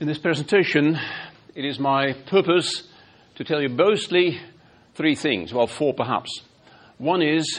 In this presentation, it is my purpose to tell you mostly three things, well, four perhaps. One is,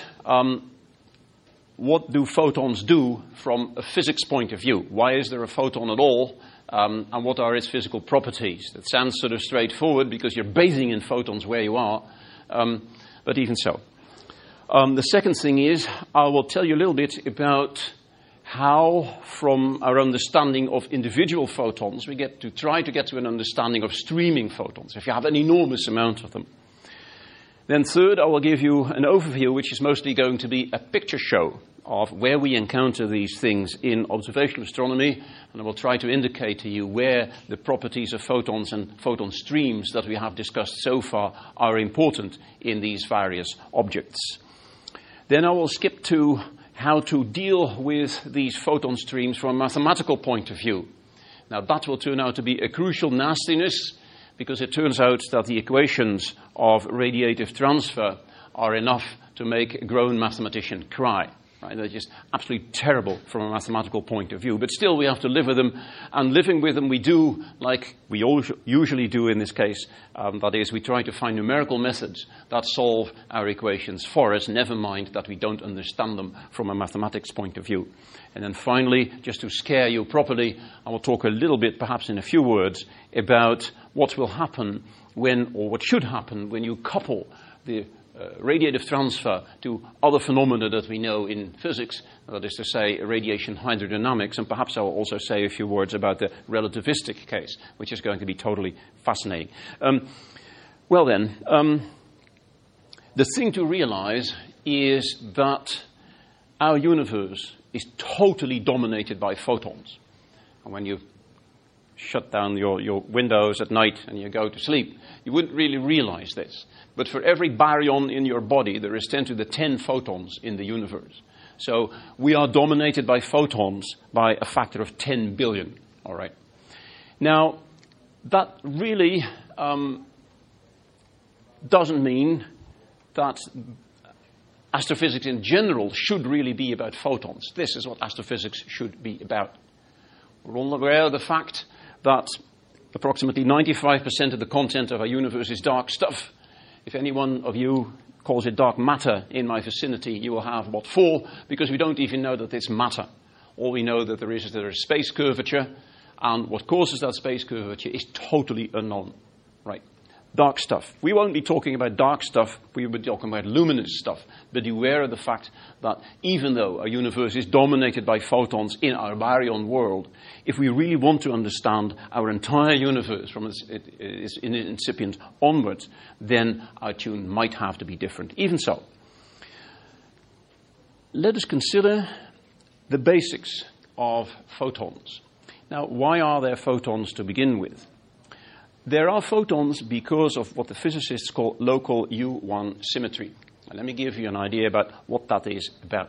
what do photons do from a physics point of view? Why is there a photon at all? And what are its physical properties? That sounds sort of straightforward because you're bathing in photons where you are, but even so. The second thing is, I will tell you a little bit about how, from our understanding of individual photons, we try to get to an understanding of streaming photons, if you have an enormous amount of them. Then third, I will give you an overview, which is mostly going to be a picture show of where we encounter these things in observational astronomy, and I will try to indicate to you where the properties of photons and photon streams that we have discussed so far are important in these various objects. Then I will skip to how to deal with these photon streams from a mathematical point of view. Now that will turn out to be a crucial nastiness, because it turns out that the equations of radiative transfer are enough to make a grown mathematician cry. Right? They're just absolutely terrible from a mathematical point of view. But still we have to live with them, and living with them we do like we usually do in this case. That is, we try to find numerical methods that solve our equations for us, never mind that we don't understand them from a mathematics point of view. And then finally, just to scare you properly, I will talk a little bit, perhaps in a few words, about what will happen when, or what should happen when you couple the radiative transfer to other phenomena that we know in physics, that is to say radiation hydrodynamics, and perhaps I will also say a few words about the relativistic case, which is going to be totally fascinating. The thing to realize is that our universe is totally dominated by photons. And when you shut down your windows at night and you go to sleep, you wouldn't really realize this. But for every baryon in your body, there is 10 to the 10 photons in the universe. So we are dominated by photons by a factor of 10 billion. All right. Now, that really doesn't mean that astrophysics in general should really be about photons. This is what astrophysics should be about. We're all aware of the fact that approximately 95% of the content of our universe is dark stuff. If any one of you calls it dark matter in my vicinity, you will have what for, because we don't even know that it's matter. All we know that there is space curvature, and what causes that space curvature is totally unknown. Right? Dark stuff. We won't be talking about dark stuff, we will be talking about luminous stuff. But beware of the fact that even though our universe is dominated by photons in our baryon world, if we really want to understand our entire universe from its incipient onwards, then our tune might have to be different. Even so, let us consider the basics of photons. Now, why are there photons to begin with? There are photons because of what the physicists call local U1 symmetry. And let me give you an idea about what that is about.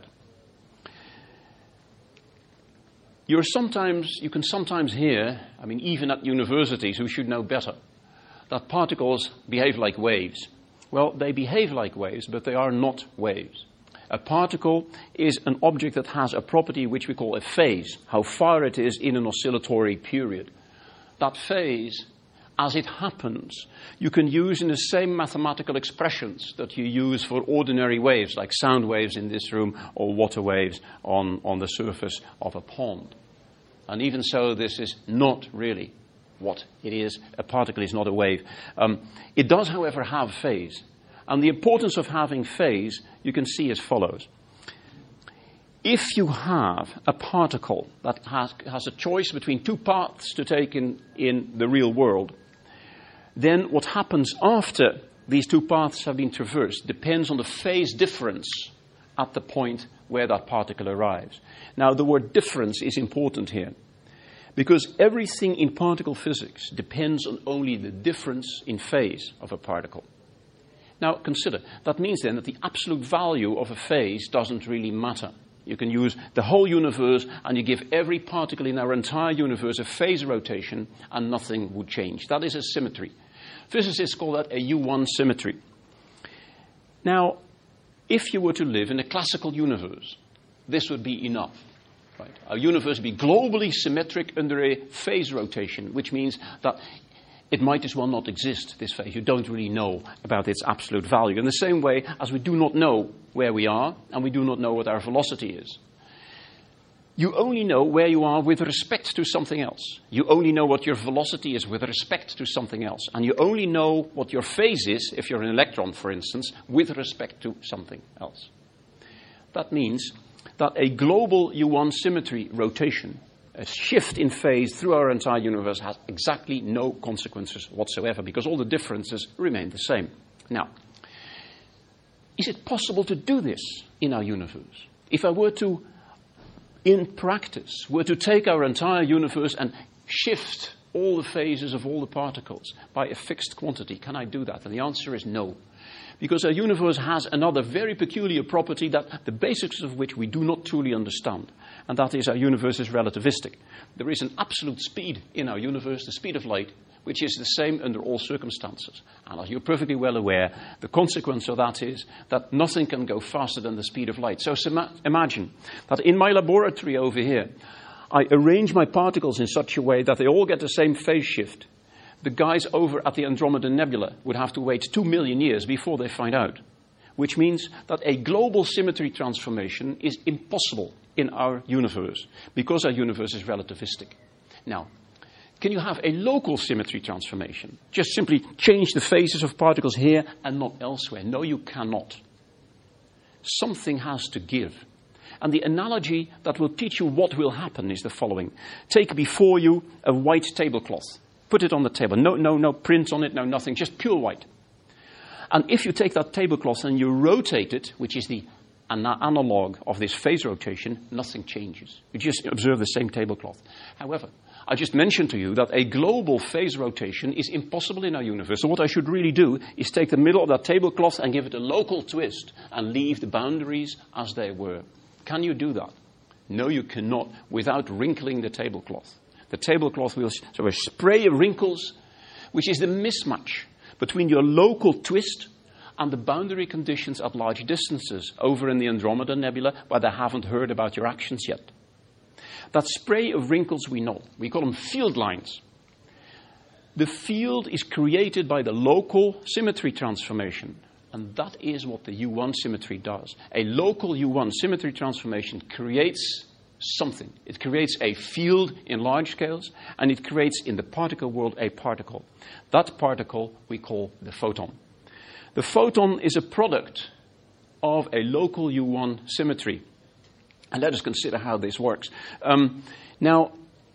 You can sometimes hear, even at universities, who should know better, that particles behave like waves. Well, they behave like waves, but they are not waves. A particle is an object that has a property which we call a phase, how far it is in an oscillatory period. That phase, as it happens, you can use in the same mathematical expressions that you use for ordinary waves, like sound waves in this room or water waves on the surface of a pond. And even so, this is not really what it is. A particle is not a wave. It does, however, have phase. And the importance of having phase you can see as follows. If you have a particle that has a choice between two paths to take in the real world, then what happens after these two paths have been traversed depends on the phase difference at the point where that particle arrives. Now, the word difference is important here, because everything in particle physics depends on only the difference in phase of a particle. Now, consider, that means then that the absolute value of a phase doesn't really matter. You can use the whole universe and you give every particle in our entire universe a phase rotation and nothing would change. That is a symmetry. Physicists call that a U1 symmetry. Now, if you were to live in a classical universe, this would be enough. Right? Our universe will be globally symmetric under a phase rotation, which means that it might as well not exist, this phase. You don't really know about its absolute value. In the same way as we do not know where we are, and we do not know what our velocity is. You only know where you are with respect to something else. You only know what your velocity is with respect to something else. And you only know what your phase is, if you're an electron, for instance, with respect to something else. That means that a global U1 symmetry rotation, a shift in phase through our entire universe, has exactly no consequences whatsoever, because all the differences remain the same. Now, is it possible to do this in our universe? If I were to, in practice, were to take our entire universe and shift all the phases of all the particles by a fixed quantity, can I do that? And the answer is no. Because our universe has another very peculiar property, that the basics of which we do not truly understand. And that is, our universe is relativistic. There is an absolute speed in our universe, the speed of light, which is the same under all circumstances. And as you're perfectly well aware, the consequence of that is that nothing can go faster than the speed of light. So imagine that in my laboratory over here, I arrange my particles in such a way that they all get the same phase shift. The guys over at the Andromeda Nebula would have to wait 2 million years before they find out. Which means that a global symmetry transformation is impossible in our universe, because our universe is relativistic. Now, can you have a local symmetry transformation? Just simply change the phases of particles here and not elsewhere. No, you cannot. Something has to give. And the analogy that will teach you what will happen is the following. Take before you a white tablecloth. Put it on the table. No print on it, no nothing, just pure white. And if you take that tablecloth and you rotate it, which is the analog of this phase rotation, nothing changes. You just observe the same tablecloth. However, I just mentioned to you that a global phase rotation is impossible in our universe. So what I should really do is take the middle of that tablecloth and give it a local twist and leave the boundaries as they were. Can you do that? No, you cannot, without wrinkling the tablecloth. The tablecloth will so a spray of wrinkles, which is the mismatch between your local twist and the boundary conditions at large distances over in the Andromeda Nebula, where they haven't heard about your actions yet. That spray of wrinkles we know. We call them field lines. The field is created by the local symmetry transformation. And that is what the U1 symmetry does. A local U1 symmetry transformation creates something. It creates a field in large scales, and it creates in the particle world a particle. That particle we call the photon. The photon is a product of a local U1 symmetry. And let us consider how this works. Now,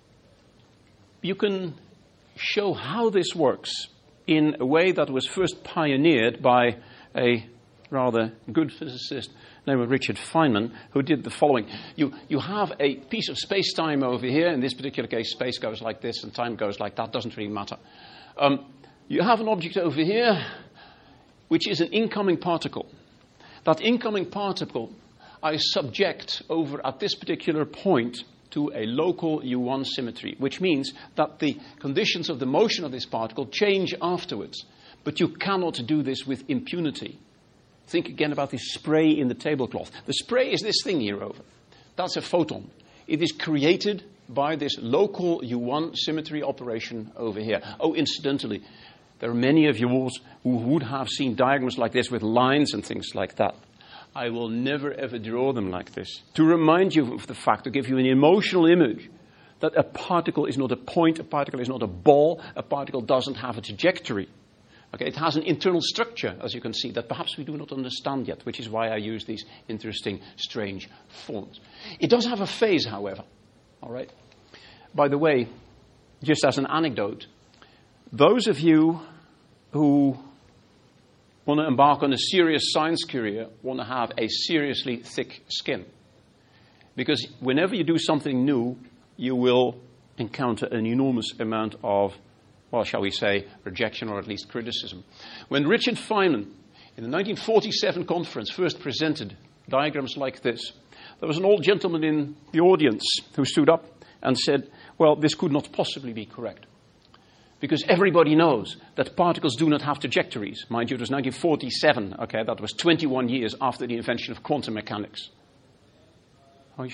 you can show how this works in a way that was first pioneered by a rather good physicist named Richard Feynman, who did the following. You have a piece of space-time over here. In this particular case, space goes like this and time goes like that. Doesn't really matter. You have an object over here, which is an incoming particle. That incoming particle I subject over at this particular point to a local U1 symmetry, which means that the conditions of the motion of this particle change afterwards. But you cannot do this with impunity. Think again about this spray in the tablecloth. The spray is this thing here over. That's a photon. It is created by this local U1 symmetry operation over here. Oh, incidentally, there are many of you who would have seen diagrams like this with lines and things like that. I will never ever draw them like this. To remind you of the fact, to give you an emotional image, that a particle is not a point, a particle is not a ball, a particle doesn't have a trajectory. Okay, it has an internal structure, as you can see, that perhaps we do not understand yet, which is why I use these interesting, strange forms. It does have a phase, however. All right. By the way, just as an anecdote, those of you who want to embark on a serious science career want to have a seriously thick skin. Because whenever you do something new, you will encounter an enormous amount of, well, shall we say, rejection or at least criticism. When Richard Feynman, in the 1947 conference, first presented diagrams like this, there was an old gentleman in the audience who stood up and said, well, this could not possibly be correct. Because everybody knows that particles do not have trajectories. Mind you, it was 1947, okay, that was 21 years after the invention of quantum mechanics. Are you sure?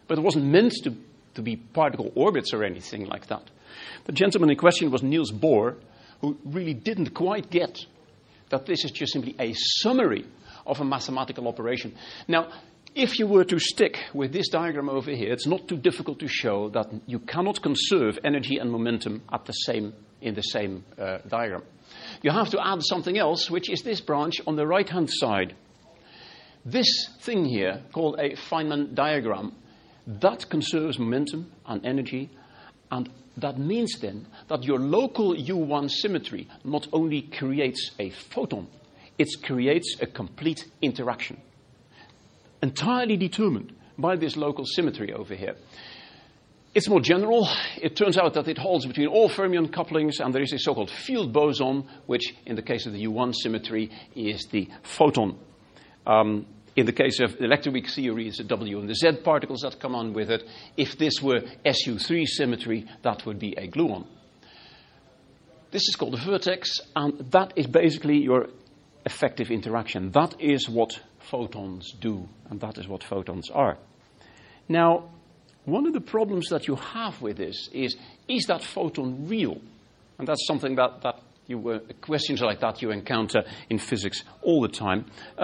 But it wasn't meant to be particle orbits or anything like that. The gentleman in question was Niels Bohr, who really didn't quite get that this is just simply a summary of a mathematical operation. Now, if you were to stick with this diagram over here, it's not too difficult to show that you cannot conserve energy and momentum in the same diagram. You have to add something else, which is this branch on the right-hand side. This thing here, called a Feynman diagram, that conserves momentum and energy, and that means then that your local U1 symmetry not only creates a photon, it creates a complete interaction, entirely determined by this local symmetry over here. It's more general. It turns out that it holds between all fermion couplings, and there is a so-called field boson, which in the case of the U1 symmetry is the photon. In the case of the electroweak theory, it's the W and the Z particles that come on with it. If this were SU3 symmetry, that would be a gluon. This is called a vertex, and that is basically your effective interaction. That is what photons do, and that is what photons are. Now, one of the problems that you have with this is that photon real? And that's something that questions like that you encounter in physics all the time.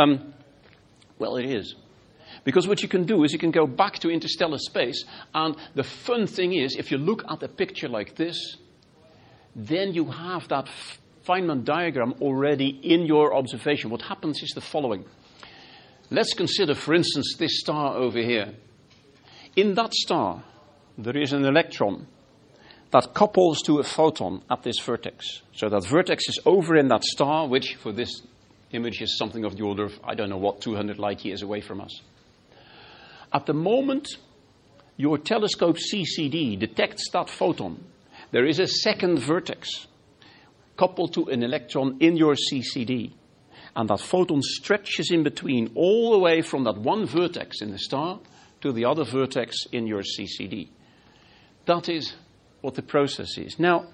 Well, it is. Because what you can do is you can go back to interstellar space, and the fun thing is, if you look at a picture like this, then you have that Feynman diagram already in your observation. What happens is the following. Let's consider, for instance, this star over here. In that star, there is an electron that couples to a photon at this vertex. So that vertex is over in that star, which for this image is something of the order of, 200 light years away from us. At the moment your telescope CCD detects that photon, there is a second vertex coupled to an electron in your CCD. And that photon stretches in between all the way from that one vertex in the star to the other vertex in your CCD. That is what the process is. Now,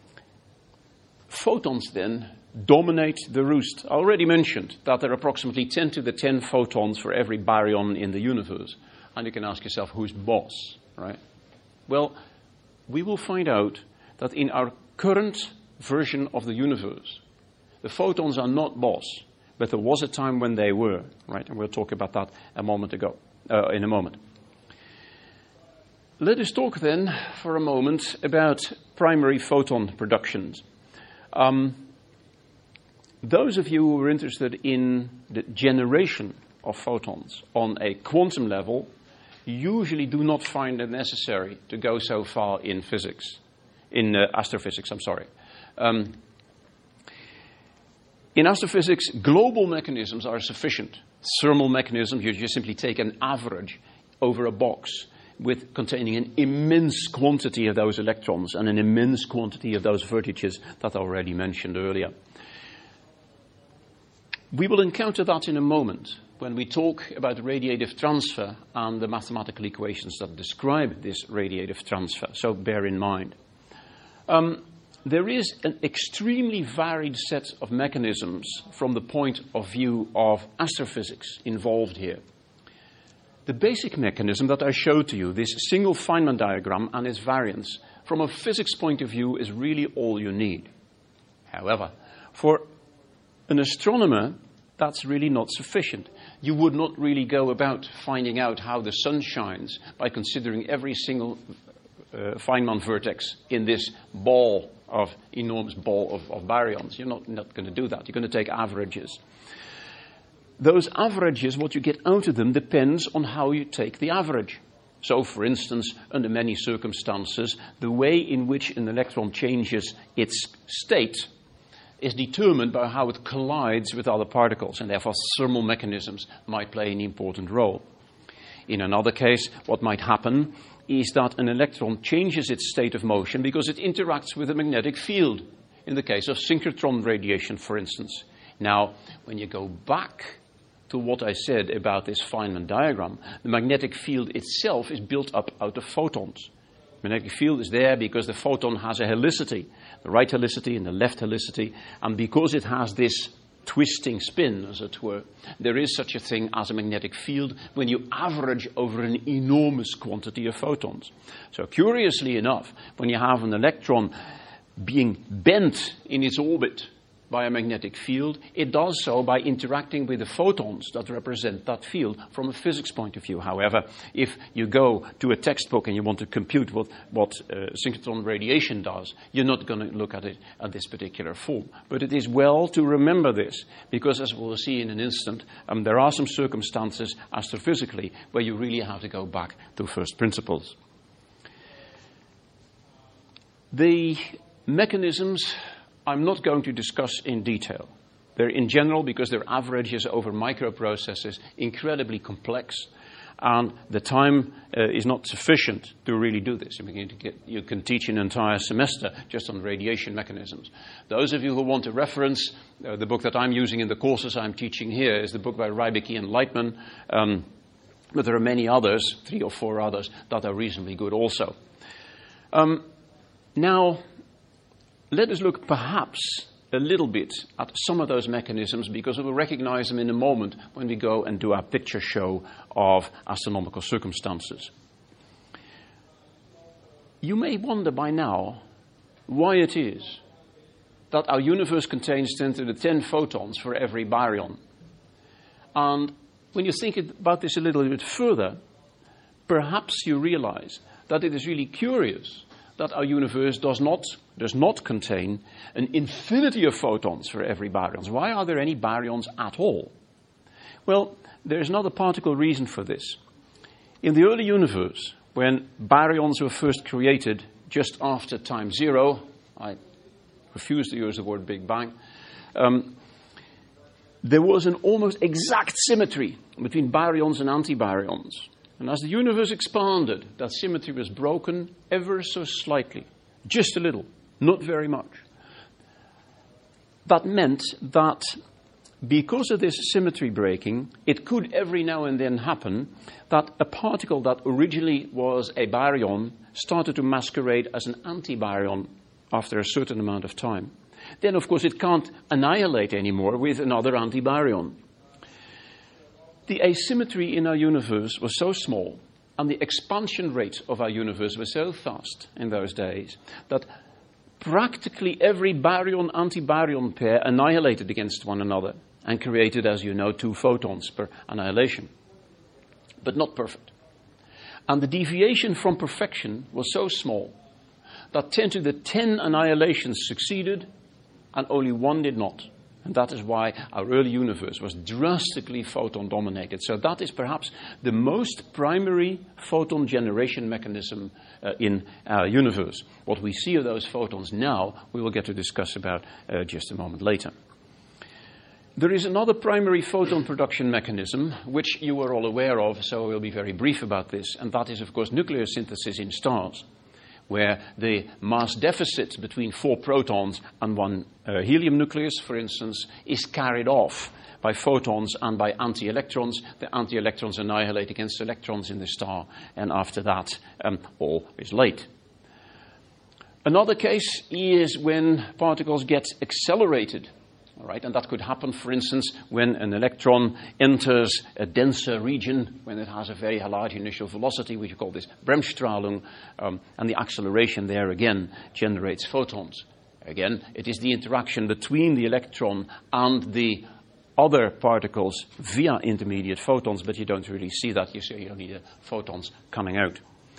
photons then dominate the roost. I already mentioned that there are approximately 10 to the 10 photons for every baryon in the universe. And you can ask yourself, who's boss, right? Well, we will find out that in our current version of the universe, the photons are not boss, but there was a time when they were, right? And we'll talk about that in a moment. Let us talk then for a moment about primary photon productions. Those of you who are interested in the generation of photons on a quantum level usually do not find it necessary to go so far in astrophysics. In astrophysics, global mechanisms are sufficient. Thermal mechanisms, you just simply take an average over a box containing an immense quantity of those electrons and an immense quantity of those vertices that I already mentioned earlier. We will encounter that in a moment when we talk about radiative transfer and the mathematical equations that describe this radiative transfer, so bear in mind. There is an extremely varied set of mechanisms from the point of view of astrophysics involved here. The basic mechanism that I showed to you, this single Feynman diagram and its variants, from a physics point of view is really all you need. However, for an astronomer, that's really not sufficient. You would not really go about finding out how the sun shines by considering every single Feynman vertex in this enormous ball of baryons. You're not going to do that. You're going to take averages. Those averages, what you get out of them, depends on how you take the average. So, for instance, under many circumstances, the way in which an electron changes its state is determined by how it collides with other particles, and therefore thermal mechanisms might play an important role. In another case, what might happen is that an electron changes its state of motion because it interacts with a magnetic field, in the case of synchrotron radiation, for instance. Now, when you go back to what I said about this Feynman diagram, the magnetic field itself is built up out of photons. The magnetic field is there because the photon has a helicity, the right helicity and the left helicity, and because it has this twisting spin, as it were, there is such a thing as a magnetic field when you average over an enormous quantity of photons. So curiously enough, when you have an electron being bent in its orbit by a magnetic field, it does so by interacting with the photons that represent that field from a physics point of view. However, if you go to a textbook and you want to compute what synchrotron radiation does, you're not going to look at it at this particular form. But it is well to remember this, because as we'll see in an instant, there are some circumstances astrophysically where you really have to go back to first principles. The mechanisms I'm not going to discuss in detail. They're in general, because they're averages over microprocessors, incredibly complex, and the time is not sufficient to really do this. You can teach an entire semester just on radiation mechanisms. Those of you who want a reference, the book that I'm using in the courses I'm teaching here is the book by Rybicki and Lightman, but there are many others, 3 or 4 others, that are reasonably good also. Now, let us look perhaps a little bit at some of those mechanisms, because we will recognize them in a moment when we go and do our picture show of astronomical circumstances. You may wonder by now why it is that our universe contains 10 to the 10 photons for every baryon. And when you think about this a little bit further, perhaps you realize that it is really curious that our universe does not contain an infinity of photons for every baryon. Why are there any baryons at all? Well, there's another particle reason for this. In the early universe, when baryons were first created just after time zero, I refuse to use the word Big Bang, there was an almost exact symmetry between baryons and antibaryons. And as the universe expanded, that symmetry was broken ever so slightly, just a little, not very much. That meant that because of this symmetry breaking, it could every now and then happen that a particle that originally was a baryon started to masquerade as an antibaryon after a certain amount of time. Then, of course, it can't annihilate anymore with another antibaryon. The asymmetry in our universe was so small, and the expansion rate of our universe was so fast in those days, that practically every baryon-antibaryon pair annihilated against one another and created, as you know, 2 photons per annihilation. But not perfect. And the deviation from perfection was so small that 10 to the 10 annihilations succeeded and only 1 did not. And that is why our early universe was drastically photon-dominated. So that is perhaps the most primary photon generation mechanism in our universe. What we see of those photons now, we will get to discuss about just a moment later. There is another primary photon production mechanism, which you are all aware of, so I will be very brief about this, and that is, of course, nucleosynthesis in stars, where the mass deficit between 4 protons and 1 helium nucleus, for instance, is carried off by photons and by anti-electrons. The anti-electrons annihilate against electrons in the star, and after that, all is late. Another case is when particles get accelerated. All right, and that could happen, for instance, when an electron enters a denser region, when it has a very large initial velocity, which we call this Bremsstrahlung, and the acceleration there again generates photons. Again, it is the interaction between the electron and the other particles via intermediate photons, but you don't really see that. You see you only the photons coming out.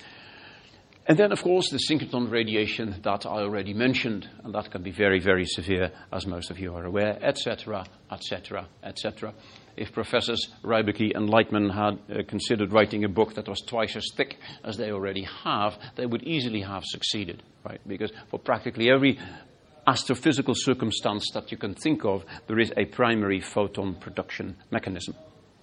And then, of course, the synchrotron radiation that I already mentioned, and that can be very, very severe, as most of you are aware, etc., etc., etc. If Professors Rybicki and Lightman had considered writing a book that was twice as thick as they already have, they would easily have succeeded, right? Because for practically every astrophysical circumstance that you can think of, there is a primary photon production mechanism.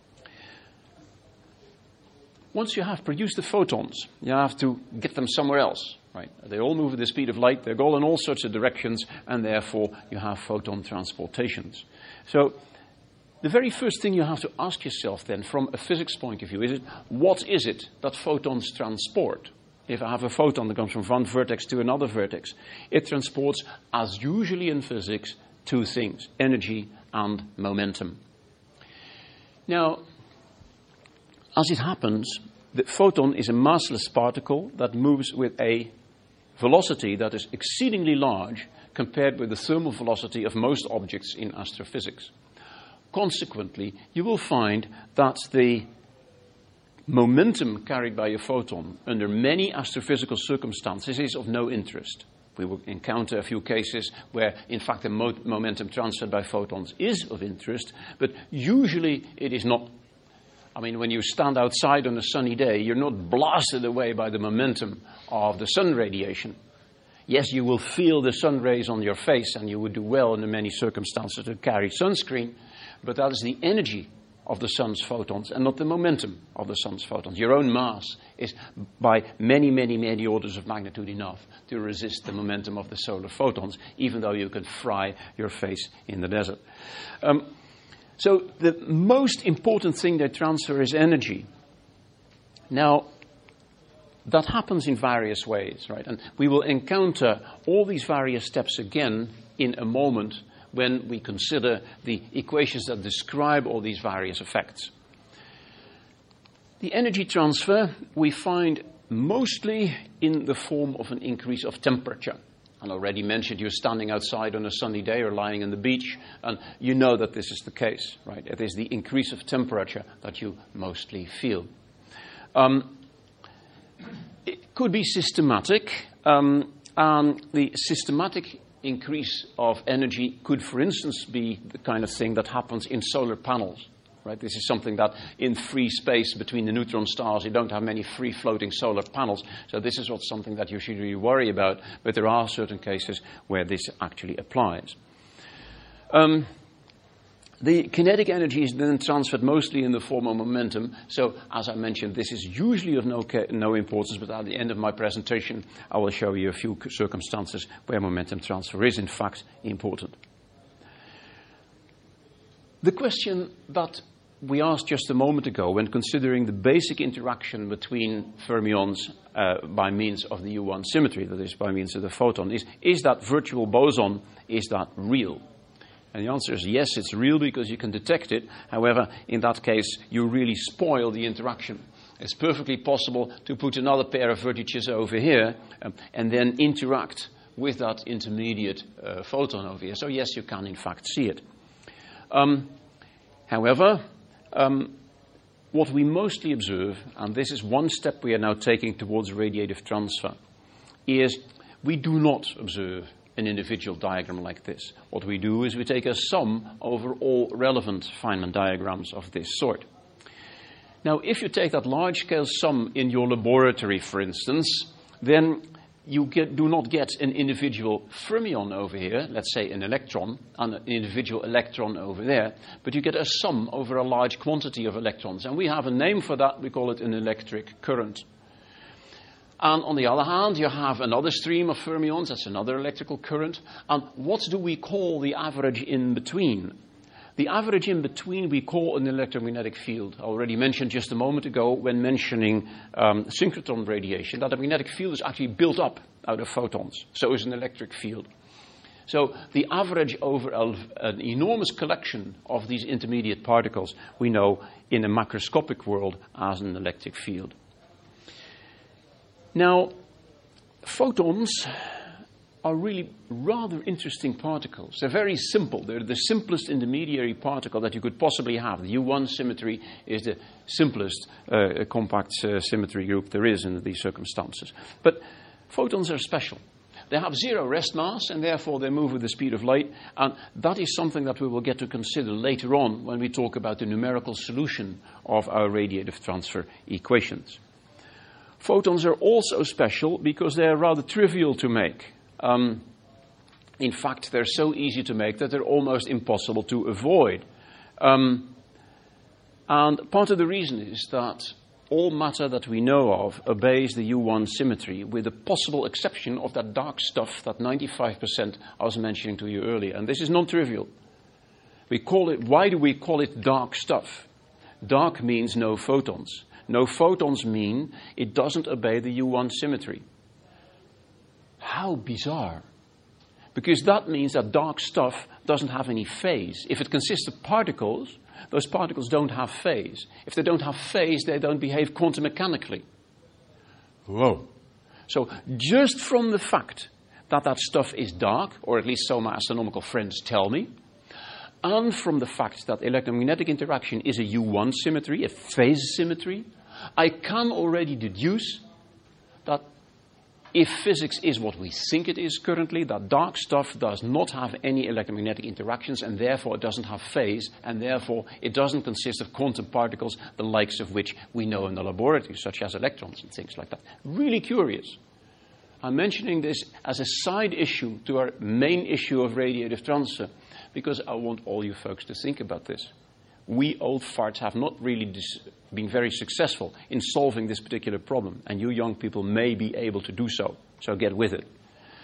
Once you have produced the photons, you have to get them somewhere else, right? They all move at the speed of light, they go in all sorts of directions, and therefore you have photon transportations. So the very first thing you have to ask yourself then, from a physics point of view, is what is it that photons transport? If I have a photon that comes from one vertex to another vertex, it transports, as usually in physics, 2 things, energy and momentum. Now, as it happens, the photon is a massless particle that moves with a velocity that is exceedingly large compared with the thermal velocity of most objects in astrophysics. Consequently, you will find that the momentum carried by a photon under many astrophysical circumstances is of no interest. We will encounter a few cases where, in fact, the momentum transferred by photons is of interest, but usually it is not. I mean, when you stand outside on a sunny day, you're not blasted away by the momentum of the sun radiation. Yes, you will feel the sun rays on your face, and you would do well in many circumstances to carry sunscreen, but that is the energy of the sun's photons and not the momentum of the sun's photons. Your own mass is by many, many, many orders of magnitude enough to resist the momentum of the solar photons, even though you can fry your face in the desert. So the most important thing they transfer is energy. Now, that happens in various ways, right? And we will encounter all these various steps again in a moment when we consider the equations that describe all these various effects. The energy transfer we find mostly in the form of an increase of temperature. I already mentioned you're standing outside on a sunny day or lying on the beach, and you know that this is the case, right? It is the increase of temperature that you mostly feel. It could be systematic, and the systematic increase of energy could, for instance, be the kind of thing that happens in solar panels. Right? This is something that in free space between the neutron stars, you don't have many free-floating solar panels. So this is not something that you should really worry about, but there are certain cases where this actually applies. The kinetic energy is then transferred mostly in the form of momentum. So, as I mentioned, this is usually of no importance, but at the end of my presentation, I will show you a few circumstances where momentum transfer is, in fact, important. The question that we asked just a moment ago when considering the basic interaction between fermions by means of the U1 symmetry, that is, by means of the photon, is that virtual boson, is that real? And the answer is yes, it's real because you can detect it. However, in that case, you really spoil the interaction. It's perfectly possible to put another pair of vertices over here and then interact with that intermediate photon over here. So yes, you can in fact see it. However, what we mostly observe, and this is one step we are now taking towards radiative transfer, is we do not observe an individual diagram like this. What we do is we take a sum over all relevant Feynman diagrams of this sort. Now, if you take that large-scale sum in your laboratory, for instance, then you do not get an individual fermion over here, let's say an electron, and an individual electron over there, but you get a sum over a large quantity of electrons. And we have a name for that. We call it an electric current. And on the other hand, you have another stream of fermions. That's another electrical current. And what do we call the average in between? The average in between we call an electromagnetic field. I already mentioned just a moment ago when mentioning synchrotron radiation that a magnetic field is actually built up out of photons. So is an electric field. So the average over an enormous collection of these intermediate particles we know in a macroscopic world as an electric field. Now, photons are really rather interesting particles. They're very simple. They're the simplest intermediary particle that you could possibly have. The U1 symmetry is the simplest compact symmetry group there is in these circumstances. But photons are special. They have zero rest mass, and therefore they move with the speed of light. And that is something that we will get to consider later on when we talk about the numerical solution of our radiative transfer equations. Photons are also special because they are rather trivial to make. In fact, they're so easy to make that they're almost impossible to avoid. And part of the reason is that all matter that we know of obeys the U1 symmetry, with the possible exception of that dark stuff, that 95% I was mentioning to you earlier. And this is non-trivial. Why do we call it dark stuff? Dark means no photons. No photons mean it doesn't obey the U1 symmetry. How bizarre. Because that means that dark stuff doesn't have any phase. If it consists of particles, those particles don't have phase. If they don't have phase, they don't behave quantum mechanically. Whoa. So just from the fact that that stuff is dark, or at least so my astronomical friends tell me, and from the fact that electromagnetic interaction is a U1 symmetry, a phase symmetry, I can already deduce that if physics is what we think it is currently, that dark stuff does not have any electromagnetic interactions, and therefore it doesn't have phase, and therefore it doesn't consist of quantum particles, the likes of which we know in the laboratory, such as electrons and things like that. Really curious. I'm mentioning this as a side issue to our main issue of radiative transfer, because I want all you folks to think about this. We old farts have not really been very successful in solving this particular problem, and you young people may be able to do so, so get with it.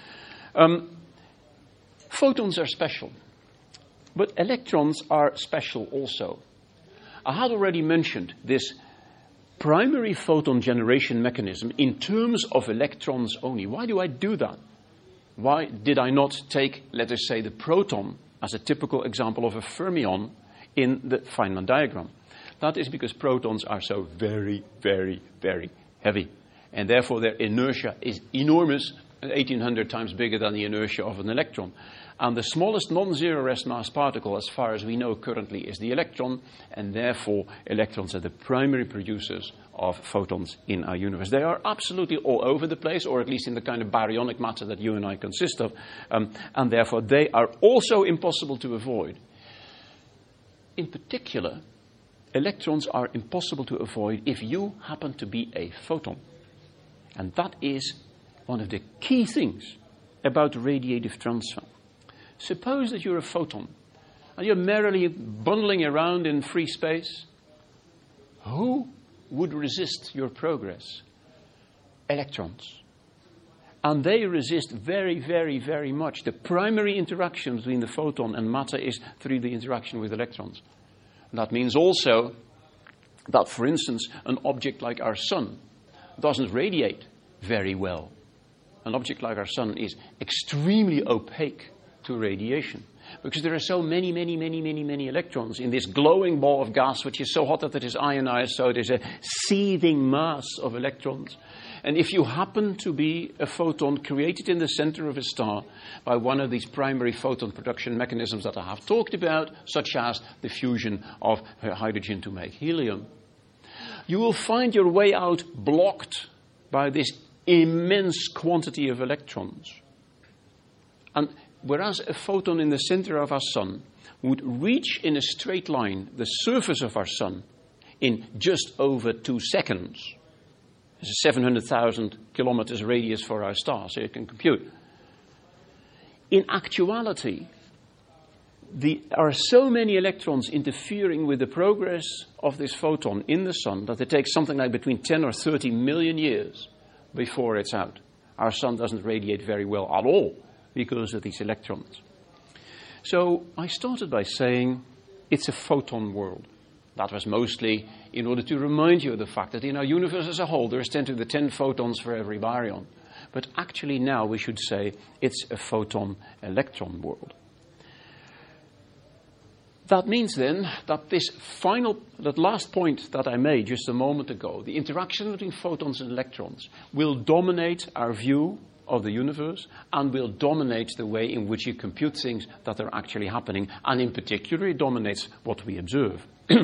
Photons are special, but electrons are special also. I had already mentioned this primary photon generation mechanism in terms of electrons only. Why do I do that? Why did I not take, let us say, the proton as a typical example of a fermion in the Feynman diagram? That is because protons are so very, very, very heavy. And therefore their inertia is enormous, 1800 times bigger than the inertia of an electron. And the smallest non-zero rest mass particle, as far as we know currently, is the electron. And therefore therefore are the primary producers of photons in our universe. They are absolutely all over the place, or at least in the kind of baryonic matter that you and I consist of. And therefore they are also impossible to avoid. In particular, electrons are impossible to avoid if you happen to be a photon. And that is one of the key things about radiative transfer. Suppose that you're a photon and you're merrily bundling around in free space. Who would resist your progress? Electrons. And they resist very, very, very much. The primary interaction between the photon and matter is through the interaction with electrons. And that means also that, for instance, an object like our sun doesn't radiate very well. An object like our sun is extremely opaque to radiation, because there are so many, many, many, many, many electrons in this glowing ball of gas, which is so hot that it is ionized, so it is a seething mass of electrons. And if you happen to be a photon created in the center of a star by one of these primary photon production mechanisms that I have talked about, such as the fusion of hydrogen to make helium, you will find your way out blocked by this immense quantity of electrons. And whereas a photon in the center of our sun would reach in a straight line the surface of our sun in just over 2 seconds. There's a 700,000 kilometers radius for our star, so you can compute. In actuality, there are so many electrons interfering with the progress of this photon in the sun that it takes something like between 10 or 30 million years before it's out. Our sun doesn't radiate very well at all because of these electrons. So I started by saying it's a photon world. That was mostly in order to remind you of the fact that in our universe as a whole there's 10 to the 10 photons for every baryon. But actually now we should say it's a photon-electron world. That means then that that last point that I made just a moment ago, the interaction between photons and electrons, will dominate our view of the universe and will dominate the way in which you compute things that are actually happening, and in particular it dominates what we observe.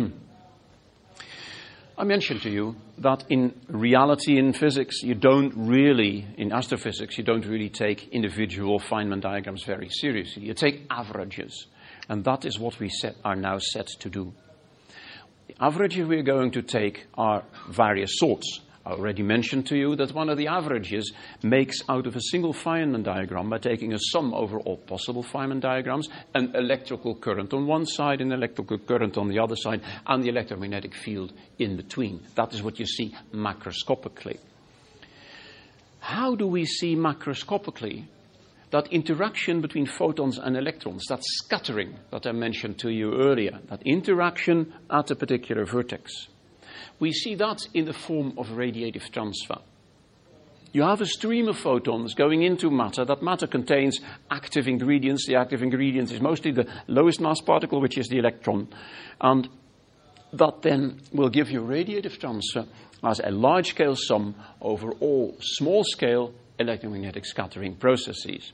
I mentioned to you that in reality in physics, in astrophysics, you don't really take individual Feynman diagrams very seriously. You take averages. And that is what we are now set to do. The averages we're going to take are various sorts. I already mentioned to you that one of the averages makes out of a single Feynman diagram, by taking a sum over all possible Feynman diagrams, an electrical current on one side, an electrical current on the other side, and the electromagnetic field in between. That is what you see macroscopically. How do we see macroscopically that interaction between photons and electrons, that scattering that I mentioned to you earlier, that interaction at a particular vertex? We see that in the form of radiative transfer. You have a stream of photons going into matter. That matter contains active ingredients. The active ingredient is mostly the lowest mass particle, which is the electron. And that then will give you radiative transfer as a large-scale sum over all small-scale electromagnetic scattering processes.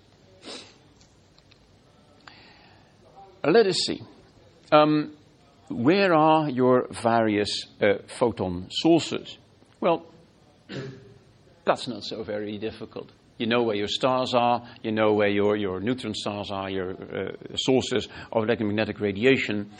Let us see. Where are your various photon sources? Well, that's not so very difficult. You know where your stars are, you know where your neutron stars are, your sources of electromagnetic radiation.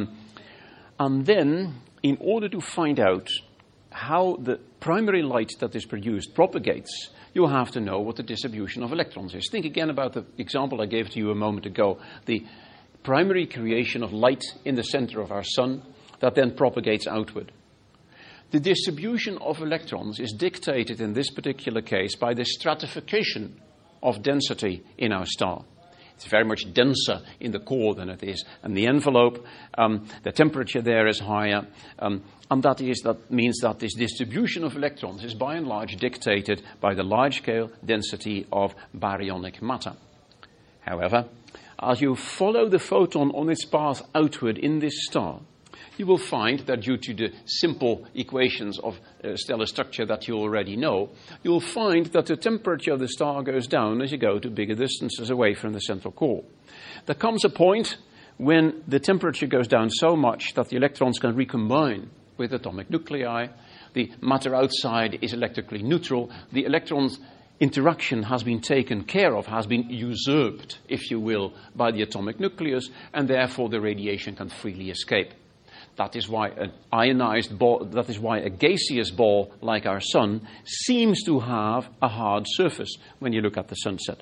And then, in order to find out how the primary light that is produced propagates, you'll have to know what the distribution of electrons is. Think again about the example I gave to you a moment ago. The primary creation of light in the center of our sun that then propagates outward. The distribution of electrons is dictated in this particular case by the stratification of density in our star. It's very much denser in the core than it is in the envelope. The temperature there is higher. And that means that this distribution of electrons is by and large dictated by the large-scale density of baryonic matter. However, as you follow the photon on its path outward in this star, you will find that due to the simple equations of stellar structure that you already know, you'll find that the temperature of the star goes down as you go to bigger distances away from the central core. There comes a point when the temperature goes down so much that the electrons can recombine with atomic nuclei. The matter outside is electrically neutral. The electrons' interaction has been taken care of, has been usurped, if you will, by the atomic nucleus, and therefore the radiation can freely escape. That is why an ionized ball, that is why a gaseous ball like our sun seems to have a hard surface when you look at the sunset.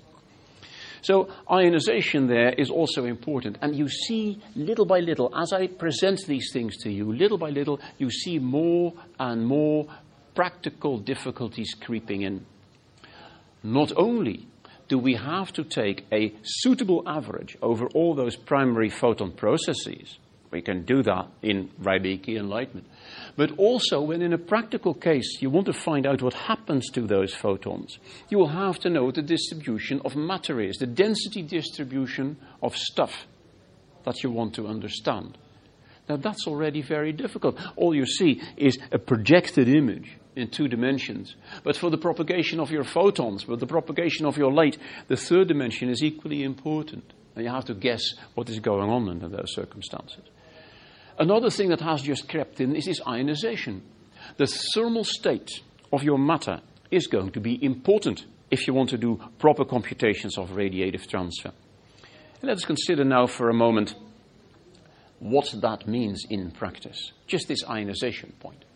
So ionization there is also important. And you see little by little, as I present these things to you, little by little, you see more and more practical difficulties creeping in. Not only do we have to take a suitable average over all those primary photon processes, we can do that in Rybicki enlightenment. But also, when in a practical case you want to find out what happens to those photons, you will have to know what the distribution of matter is, the density distribution of stuff that you want to understand. Now, that's already very difficult. All you see is a projected image in 2 dimensions. But for the propagation of your photons, for the propagation of your light, the 3rd dimension is equally important. And you have to guess what is going on under those circumstances. Another thing that has just crept in is this ionization. The thermal state of your matter is going to be important if you want to do proper computations of radiative transfer. And let us consider now for a moment what that means in practice. Just this ionization point.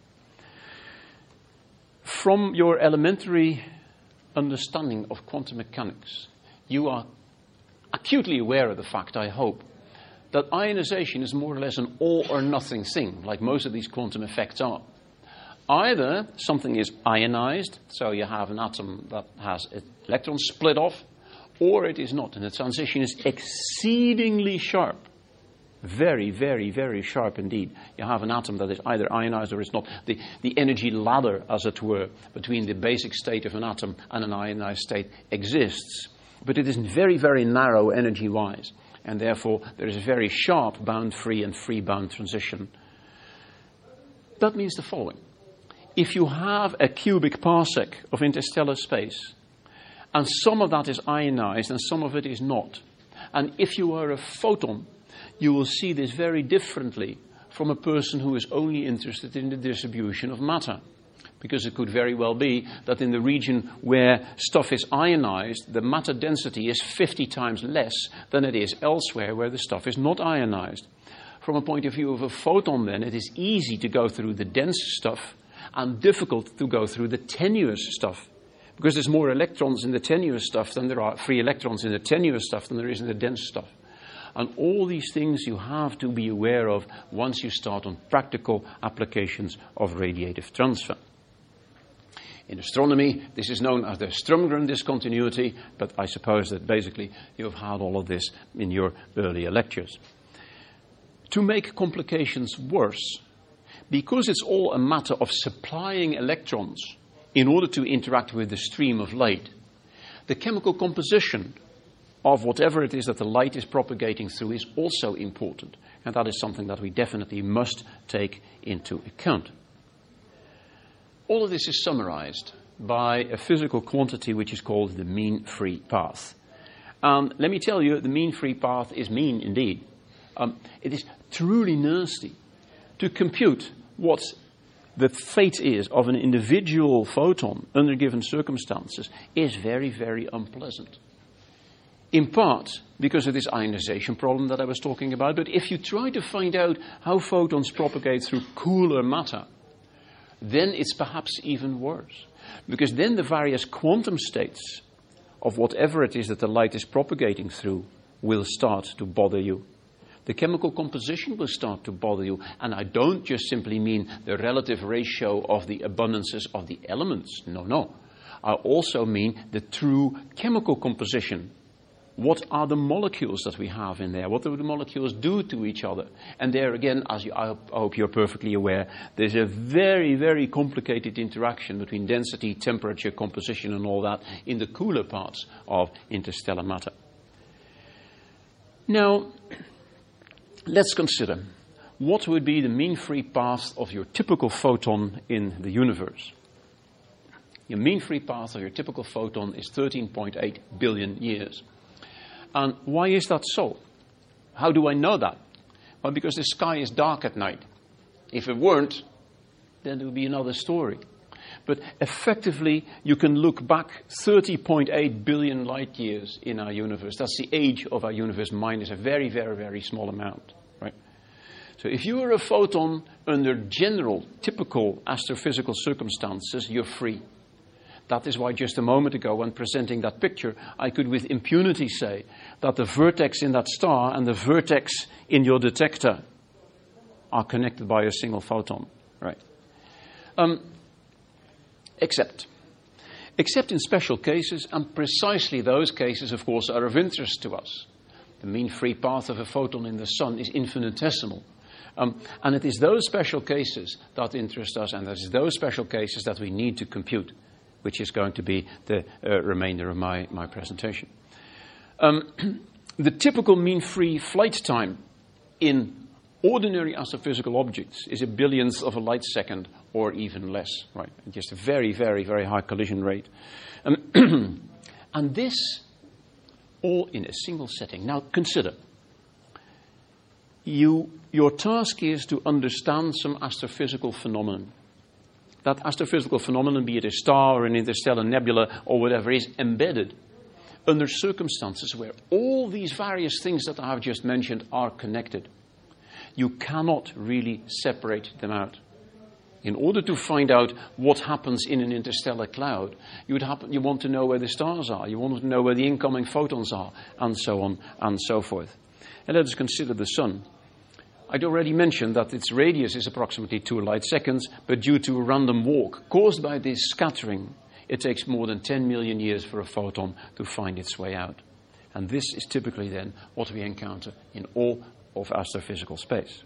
From your elementary understanding of quantum mechanics, you are acutely aware of the fact, I hope, that ionization is more or less an all-or-nothing thing, like most of these quantum effects are. Either something is ionized, so you have an atom that has electrons split off, or it is not, and the transition is exceedingly sharp. Very, very, very sharp indeed. You have an atom that is either ionized or it's not. The energy ladder, as it were, between the basic state of an atom and an ionized state exists, but it is very, very narrow energy-wise. And therefore, there is a very sharp bound-free and free-bound transition. That means the following. If you have a cubic parsec of interstellar space, and some of that is ionized and some of it is not, and if you are a photon, you will see this very differently from a person who is only interested in the distribution of matter. Because it could very well be that in the region where stuff is ionized, the matter density is 50 times less than it is elsewhere where the stuff is not ionized. From a point of view of a photon, then, it is easy to go through the dense stuff and difficult to go through the tenuous stuff. Because there's more electrons in the tenuous stuff than there are free electrons in the tenuous stuff than there is in the dense stuff. And all these things you have to be aware of once you start on practical applications of radiative transfer. In astronomy, this is known as the Strömgren discontinuity, but I suppose that basically you've had all of this in your earlier lectures. To make complications worse, because it's all a matter of supplying electrons in order to interact with the stream of light, the chemical composition of whatever it is that the light is propagating through is also important. And that is something that we definitely must take into account. All of this is summarized by a physical quantity which is called the mean free path. And let me tell you, the mean free path is mean indeed. It is truly nasty to compute what the fate is of an individual photon under given circumstances is very, very unpleasant. In part because of this ionization problem that I was talking about, but if you try to find out how photons propagate through cooler matter, then it's perhaps even worse. Because then the various quantum states of whatever it is that the light is propagating through will start to bother you. The chemical composition will start to bother you. And I don't just simply mean the relative ratio of the abundances of the elements. No. I also mean the true chemical composition. What are the molecules that we have in there? What do the molecules do to each other? And there again, I hope you're perfectly aware, there's a very, very complicated interaction between density, temperature, composition and all that in the cooler parts of interstellar matter. Now, let's consider what would be the mean free path of your typical photon in the universe. Your mean free path of your typical photon is 13.8 billion years. And why is that so? How do I know that? Well, because the sky is dark at night. If it weren't, then there would be another story. But effectively, you can look back 30.8 billion light years in our universe. That's the age of our universe minus a very, very, very small amount, right? So if you were a photon under general, typical astrophysical circumstances, you're free. That is why just a moment ago, when presenting that picture, I could with impunity say that the vertex in that star and the vertex in your detector are connected by a single photon, right? Except in special cases, and precisely those cases, of course, are of interest to us. The mean free path of a photon in the sun is infinitesimal. And it is those special cases that interest us, and it is those special cases that we need to compute, which is going to be the remainder of my presentation. The typical mean-free flight time in ordinary astrophysical objects is a billionth of a light second or even less, right? Just a very, very, very high collision rate. And this all in a single setting. Now consider, your task is to understand some astrophysical phenomenon. That astrophysical phenomenon, be it a star or an interstellar nebula or whatever, is embedded under circumstances where all these various things that I have just mentioned are connected. You cannot really separate them out. In order to find out what happens in an interstellar cloud, you want to know where the stars are, you want to know where the incoming photons are, and so on and so forth. And let us consider the sun. I'd already mentioned that its radius is approximately 2 light seconds, but due to a random walk caused by this scattering, it takes more than 10 million years for a photon to find its way out. And this is typically then what we encounter in all of astrophysical space.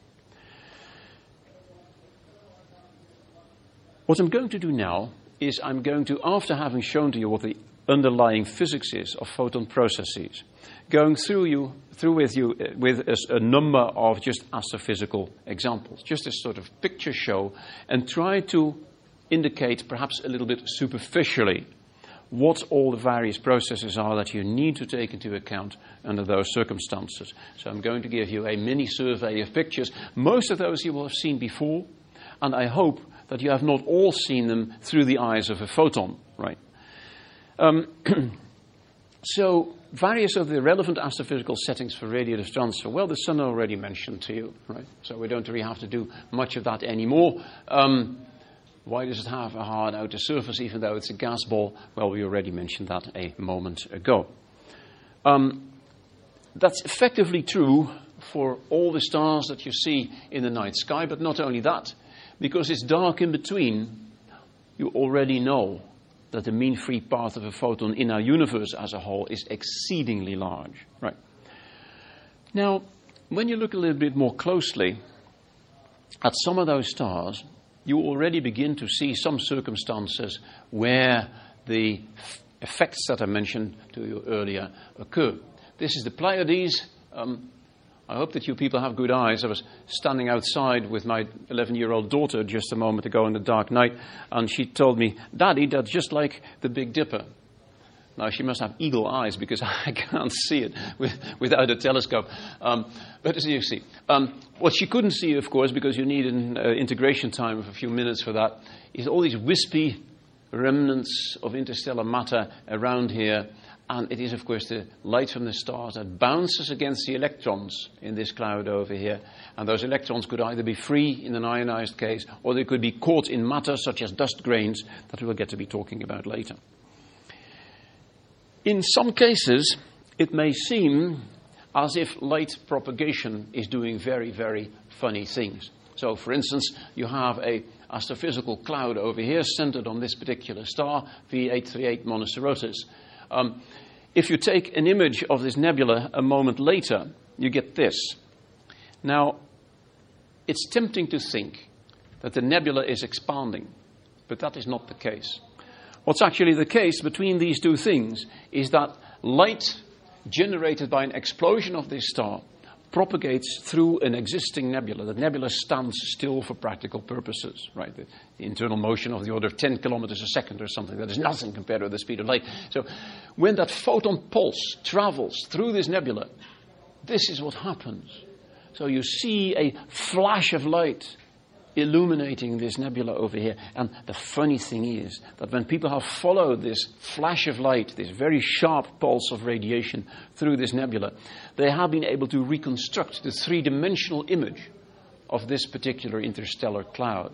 What I'm going to do now is I'm going to, after having shown to you what the underlying physics is of photon processes, going through with you with a number of just astrophysical examples, just a sort of picture show, and try to indicate perhaps a little bit superficially what all the various processes are that you need to take into account under those circumstances. So I'm going to give you a mini survey of pictures. Most of those you will have seen before, and I hope that you have not all seen them through the eyes of a photon, right? So, various of the relevant astrophysical settings for radiative transfer. Well, the sun I already mentioned to you, right? So we don't really have to do much of that anymore. Why does it have a hard outer surface even though it's a gas ball? Well, we already mentioned that a moment ago. That's effectively true for all the stars that you see in the night sky, but not only that. Because it's dark in between, you already know that the mean free path of a photon in our universe as a whole is exceedingly large, right? Now, when you look a little bit more closely at some of those stars, you already begin to see some circumstances where the effects that I mentioned to you earlier occur. This is the Pleiades. I hope that you people have good eyes. I was standing outside with my 11-year-old daughter just a moment ago in the dark night, and she told me, "Daddy, that's just like the Big Dipper." Now, she must have eagle eyes because I can't see it without a telescope. But as you see, what she couldn't see, of course, because you need an integration time of a few minutes for that, is all these wispy remnants of interstellar matter around here. And it is, of course, the light from the stars that bounces against the electrons in this cloud over here. And those electrons could either be free in an ionized case, or they could be caught in matter, such as dust grains, that we will get to be talking about later. In some cases, it may seem as if light propagation is doing very, very funny things. So, for instance, you have an astrophysical cloud over here centered on this particular star, V838 Monocerotis. If you take an image of this nebula a moment later, you get this. Now, it's tempting to think that the nebula is expanding, but that is not the case. What's actually the case between these two things is that light generated by an explosion of this star propagates through an existing nebula. The nebula stands still for practical purposes, right? The internal motion of the order of 10 kilometers a second or something. That is nothing compared with the speed of light. So when that photon pulse travels through this nebula, this is what happens. So you see a flash of light illuminating this nebula over here. And the funny thing is that when people have followed this flash of light, this very sharp pulse of radiation through this nebula, they have been able to reconstruct the three-dimensional image of this particular interstellar cloud.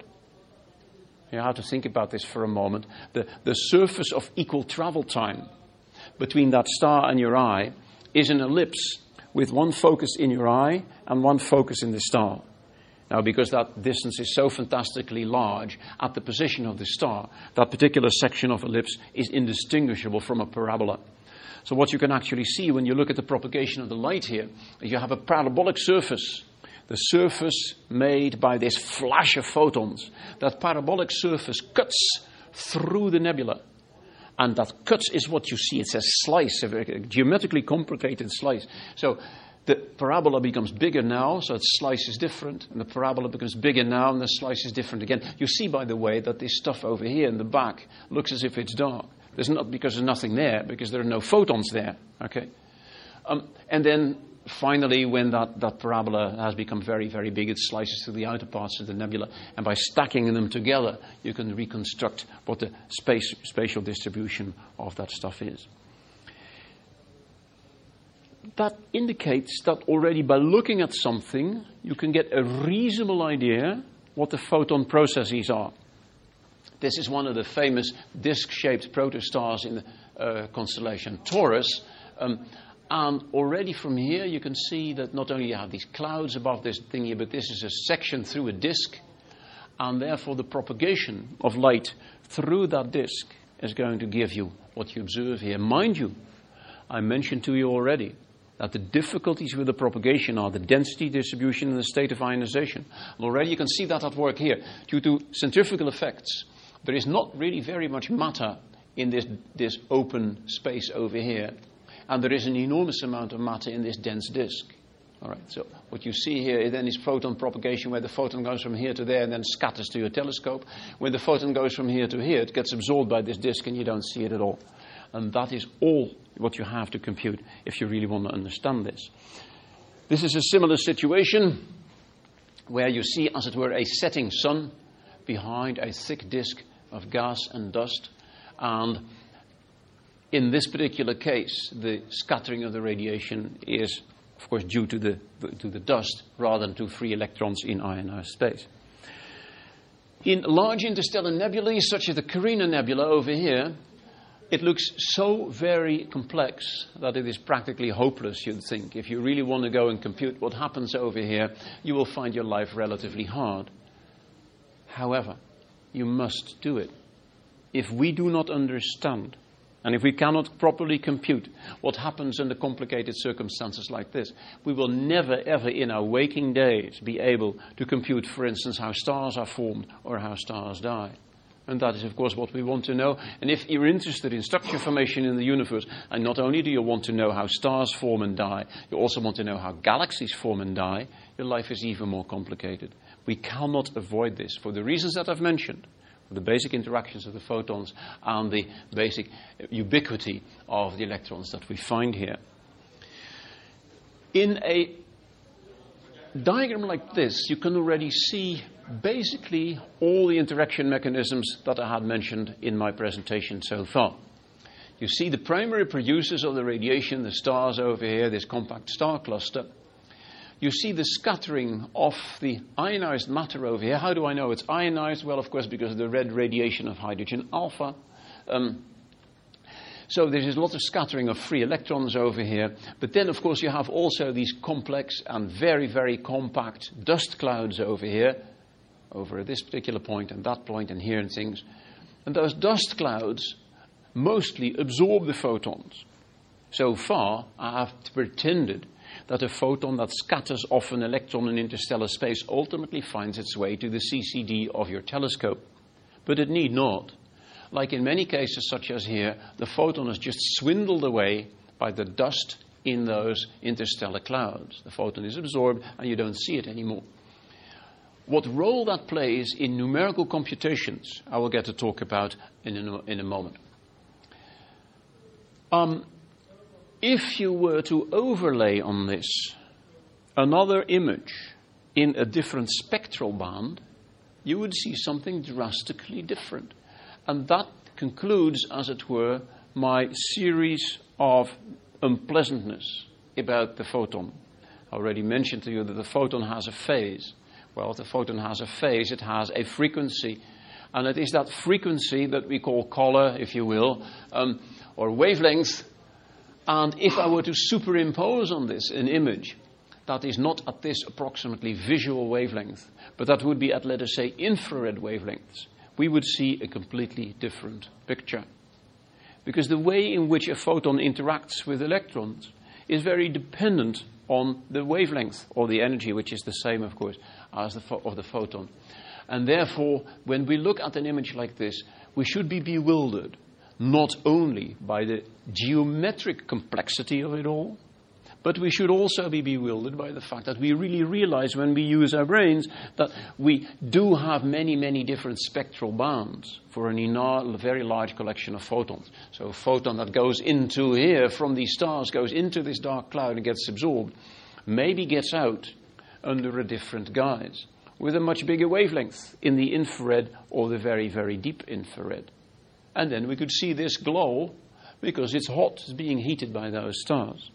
You have to think about this for a moment. The surface of equal travel time between that star and your eye is an ellipse with one focus in your eye and one focus in the star. Now, because that distance is so fantastically large at the position of the star, that particular section of ellipse is indistinguishable from a parabola. So what you can actually see when you look at the propagation of the light here, is you have a parabolic surface, the surface made by this flash of photons. That parabolic surface cuts through the nebula. And that cut is what you see. It's a slice, a very geometrically complicated slice. So the parabola becomes bigger now, so its slice is different. And the parabola becomes bigger now, and the slice is different again. You see, by the way, that this stuff over here in the back looks as if it's dark. There's not because there's nothing there, because there are no photons there. Okay, and then finally, when that parabola has become very, very big, it slices through the outer parts of the nebula. And by stacking them together, you can reconstruct what the spatial distribution of that stuff is. That indicates that already by looking at something, you can get a reasonable idea what the photon processes are. This is one of the famous disc-shaped protostars in the constellation Taurus. And already from here, you can see that not only you have these clouds above this thing here, but this is a section through a disk. And therefore, the propagation of light through that disk is going to give you what you observe here. Mind you, I mentioned to you already that the difficulties with the propagation are the density distribution and the state of ionization. And already you can see that at work here. Due to centrifugal effects, there is not really very much matter in this open space over here. And there is an enormous amount of matter in this dense disk. All right, so what you see here then is photon propagation, where the photon goes from here to there and then scatters to your telescope. When the photon goes from here to here, it gets absorbed by this disk and you don't see it at all. And that is all what you have to compute if you really want to understand this. This is a similar situation where you see, as it were, a setting sun behind a thick disk of gas and dust. And in this particular case, the scattering of the radiation is, of course, due to the dust rather than to free electrons in ionized space. In large interstellar nebulae, such as the Carina Nebula over here, it looks so very complex that it is practically hopeless, you'd think. If you really want to go and compute what happens over here, you will find your life relatively hard. However, you must do it. If we do not understand And if we cannot properly compute what happens under complicated circumstances like this, we will never ever in our waking days be able to compute, for instance, how stars are formed or how stars die. And that is, of course, what we want to know. And if you're interested in structure formation in the universe, and not only do you want to know how stars form and die, you also want to know how galaxies form and die, your life is even more complicated. We cannot avoid this for the reasons that I've mentioned, for the basic interactions of the photons and the basic ubiquity of the electrons that we find here. In a diagram like this, you can already see basically all the interaction mechanisms that I had mentioned in my presentation so far. You see the primary producers of the radiation, the stars over here, this compact star cluster. You see the scattering of the ionized matter over here. How do I know it's ionized? Well, of course, because of the red radiation of hydrogen alpha. So there is a lot of scattering of free electrons over here. But then, of course, you have also these complex and very, very compact dust clouds over here, over at this particular point and that point and here and things. And those dust clouds mostly absorb the photons. So far, I have pretended that a photon that scatters off an electron in interstellar space ultimately finds its way to the CCD of your telescope. But it need not. Like in many cases, such as here, the photon is just swindled away by the dust in those interstellar clouds. The photon is absorbed and you don't see it anymore. What role that plays in numerical computations, I will get to talk about in a moment. If you were to overlay on this another image in a different spectral band, you would see something drastically different. And that concludes, as it were, my series of unpleasantness about the photon. I already mentioned to you that the photon has a phase. Well, if the photon has a phase, it has a frequency. And it is that frequency that we call color, if you will, or wavelength. And if I were to superimpose on this an image that is not at this approximately visual wavelength, but that would be at, let us say, infrared wavelengths, we would see a completely different picture. Because the way in which a photon interacts with electrons is very dependent on the wavelength, or the energy, which is the same, of course, as of the photon. And therefore, when we look at an image like this, we should be bewildered, not only by the geometric complexity of it all, but we should also be bewildered by the fact that we really realize when we use our brains that we do have many, many different spectral bands for a very large collection of photons. So a photon that goes into here from these stars, goes into this dark cloud and gets absorbed, maybe gets out under a different guise, with a much bigger wavelength in the infrared or the very, very deep infrared. And then we could see this glow because it's hot, it's being heated by those stars.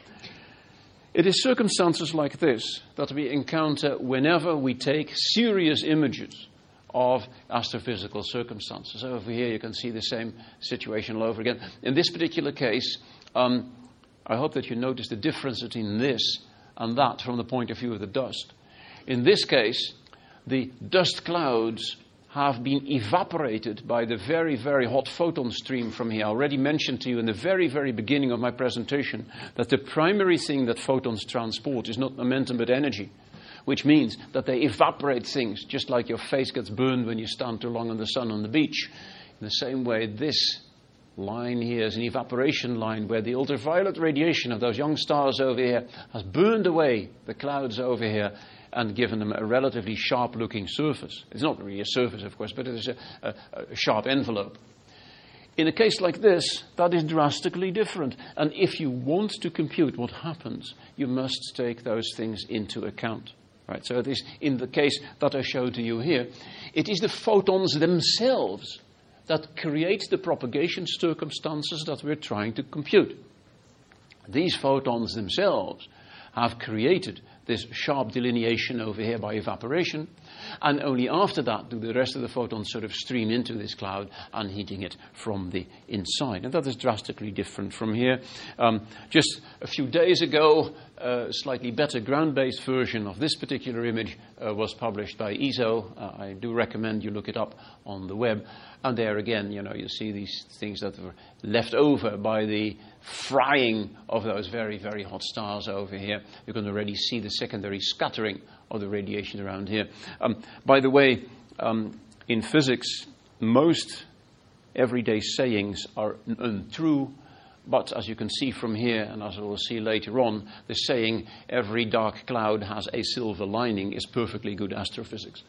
It is circumstances like this that we encounter whenever we take serious images of astrophysical circumstances. Over here you can see the same situation all over again. In this particular case, I hope that you notice the difference between this and that from the point of view of the dust. In this case, the dust clouds have been evaporated by the very, very hot photon stream from here. I already mentioned to you in the very, very beginning of my presentation that the primary thing that photons transport is not momentum but energy, which means that they evaporate things, just like your face gets burned when you stand too long in the sun on the beach. In the same way, this line here is an evaporation line where the ultraviolet radiation of those young stars over here has burned away the clouds over here and given them a relatively sharp-looking surface. It's not really a surface, of course, but it is a sharp envelope. In a case like this, that is drastically different. And if you want to compute what happens, you must take those things into account. Right? So it is in the case that I showed to you here, it is the photons themselves that create the propagation circumstances that we're trying to compute. These photons themselves have created this sharp delineation over here by evaporation, and only after that do the rest of the photons sort of stream into this cloud and heating it from the inside. And that is drastically different from here. Just a few days ago, a slightly better ground-based version of this particular image was published by ESO. I do recommend you look it up on the web. And there again, you see these things that were left over by the frying of those very, very hot stars over here. You can already see the secondary scattering of the radiation around here. By the way, in physics, most everyday sayings are untrue, but as you can see from here, and as we will see later on, the saying, every dark cloud has a silver lining, is perfectly good astrophysics.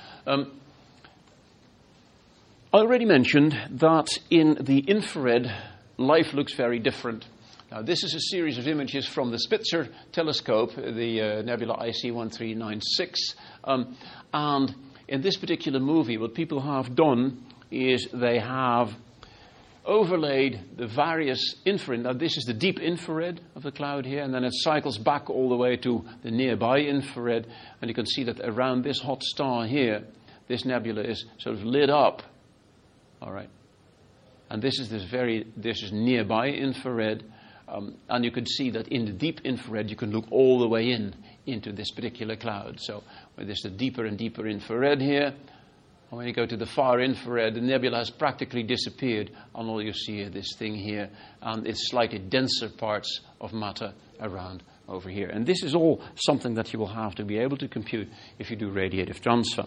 I already mentioned that in the infrared, life looks very different. Now, this is a series of images from the Spitzer telescope, the nebula IC 1396. And in this particular movie, what people have done is they have overlaid the various infrared. Now, this is the deep infrared of the cloud here, and then it cycles back all the way to the nearby infrared. And you can see that around this hot star here, this nebula is sort of lit up. All right. And this is nearby infrared. And you can see that in the deep infrared, you can look all the way into this particular cloud. So there's the deeper and deeper infrared here. And when you go to the far infrared, the nebula has practically disappeared. And all you see is this thing here. And it's slightly denser parts of matter around over here. And this is all something that you will have to be able to compute if you do radiative transfer.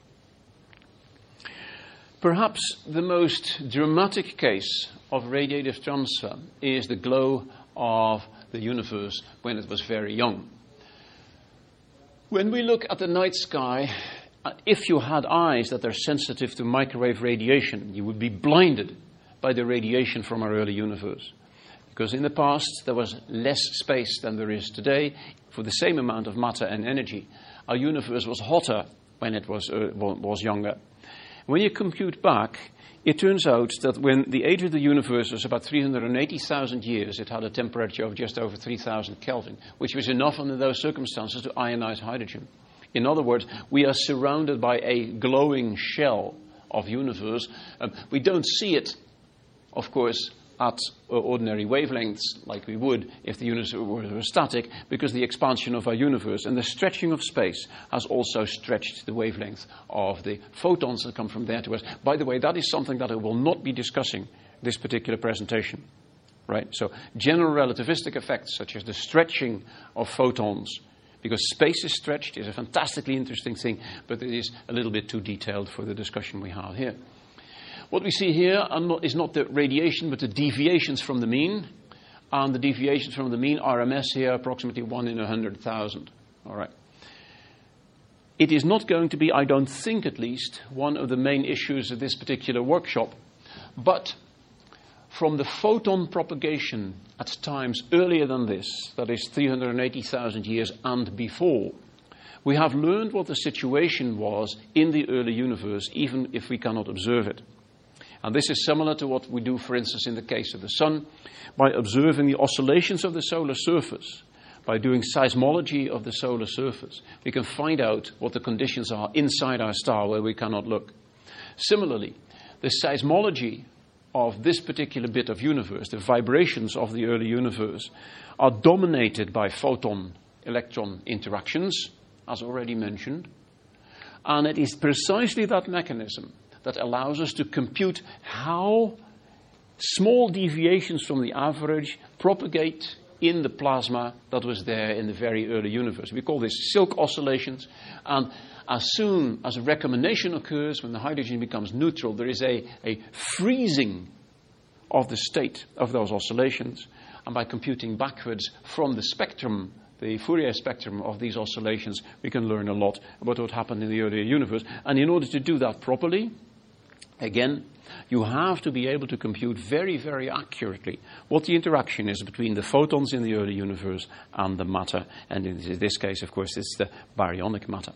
Perhaps the most dramatic case of radiative transfer is the glow of the universe when it was very young. When we look at the night sky, if you had eyes that are sensitive to microwave radiation, you would be blinded by the radiation from our early universe. Because in the past, there was less space than there is today for the same amount of matter and energy. Our universe was hotter when it was younger. When you compute back, it turns out that when the age of the universe was about 380,000 years, it had a temperature of just over 3,000 Kelvin, which was enough under those circumstances to ionize hydrogen. In other words, we are surrounded by a glowing shell of universe. We don't see it, of course, at ordinary wavelengths like we would if the universe were static, because the expansion of our universe and the stretching of space has also stretched the wavelength of the photons that come from there to us. By the way, that is something that I will not be discussing this particular presentation. Right? So general relativistic effects such as the stretching of photons, because space is stretched, is a fantastically interesting thing, but it is a little bit too detailed for the discussion we have here. What we see here is not the radiation, but the deviations from the mean. And the deviations from the mean, RMS here, approximately 1 in 100,000. All right. It is not going to be, I don't think at least, one of the main issues of this particular workshop. But from the photon propagation at times earlier than this, that is 380,000 years and before, we have learned what the situation was in the early universe, even if we cannot observe it. And this is similar to what we do, for instance, in the case of the sun, by observing the oscillations of the solar surface, by doing seismology of the solar surface. We can find out what the conditions are inside our star where we cannot look. Similarly, the seismology of this particular bit of universe, the vibrations of the early universe, are dominated by photon-electron interactions, as already mentioned. And it is precisely that mechanism that allows us to compute how small deviations from the average propagate in the plasma that was there in the very early universe. We call this Silk oscillations. And as soon as a recombination occurs, when the hydrogen becomes neutral, there is a freezing of the state of those oscillations. And by computing backwards from the spectrum, the Fourier spectrum of these oscillations, we can learn a lot about what happened in the earlier universe. And in order to do that properly, again, you have to be able to compute very, very accurately what the interaction is between the photons in the early universe and the matter. And in this case, of course, it's the baryonic matter.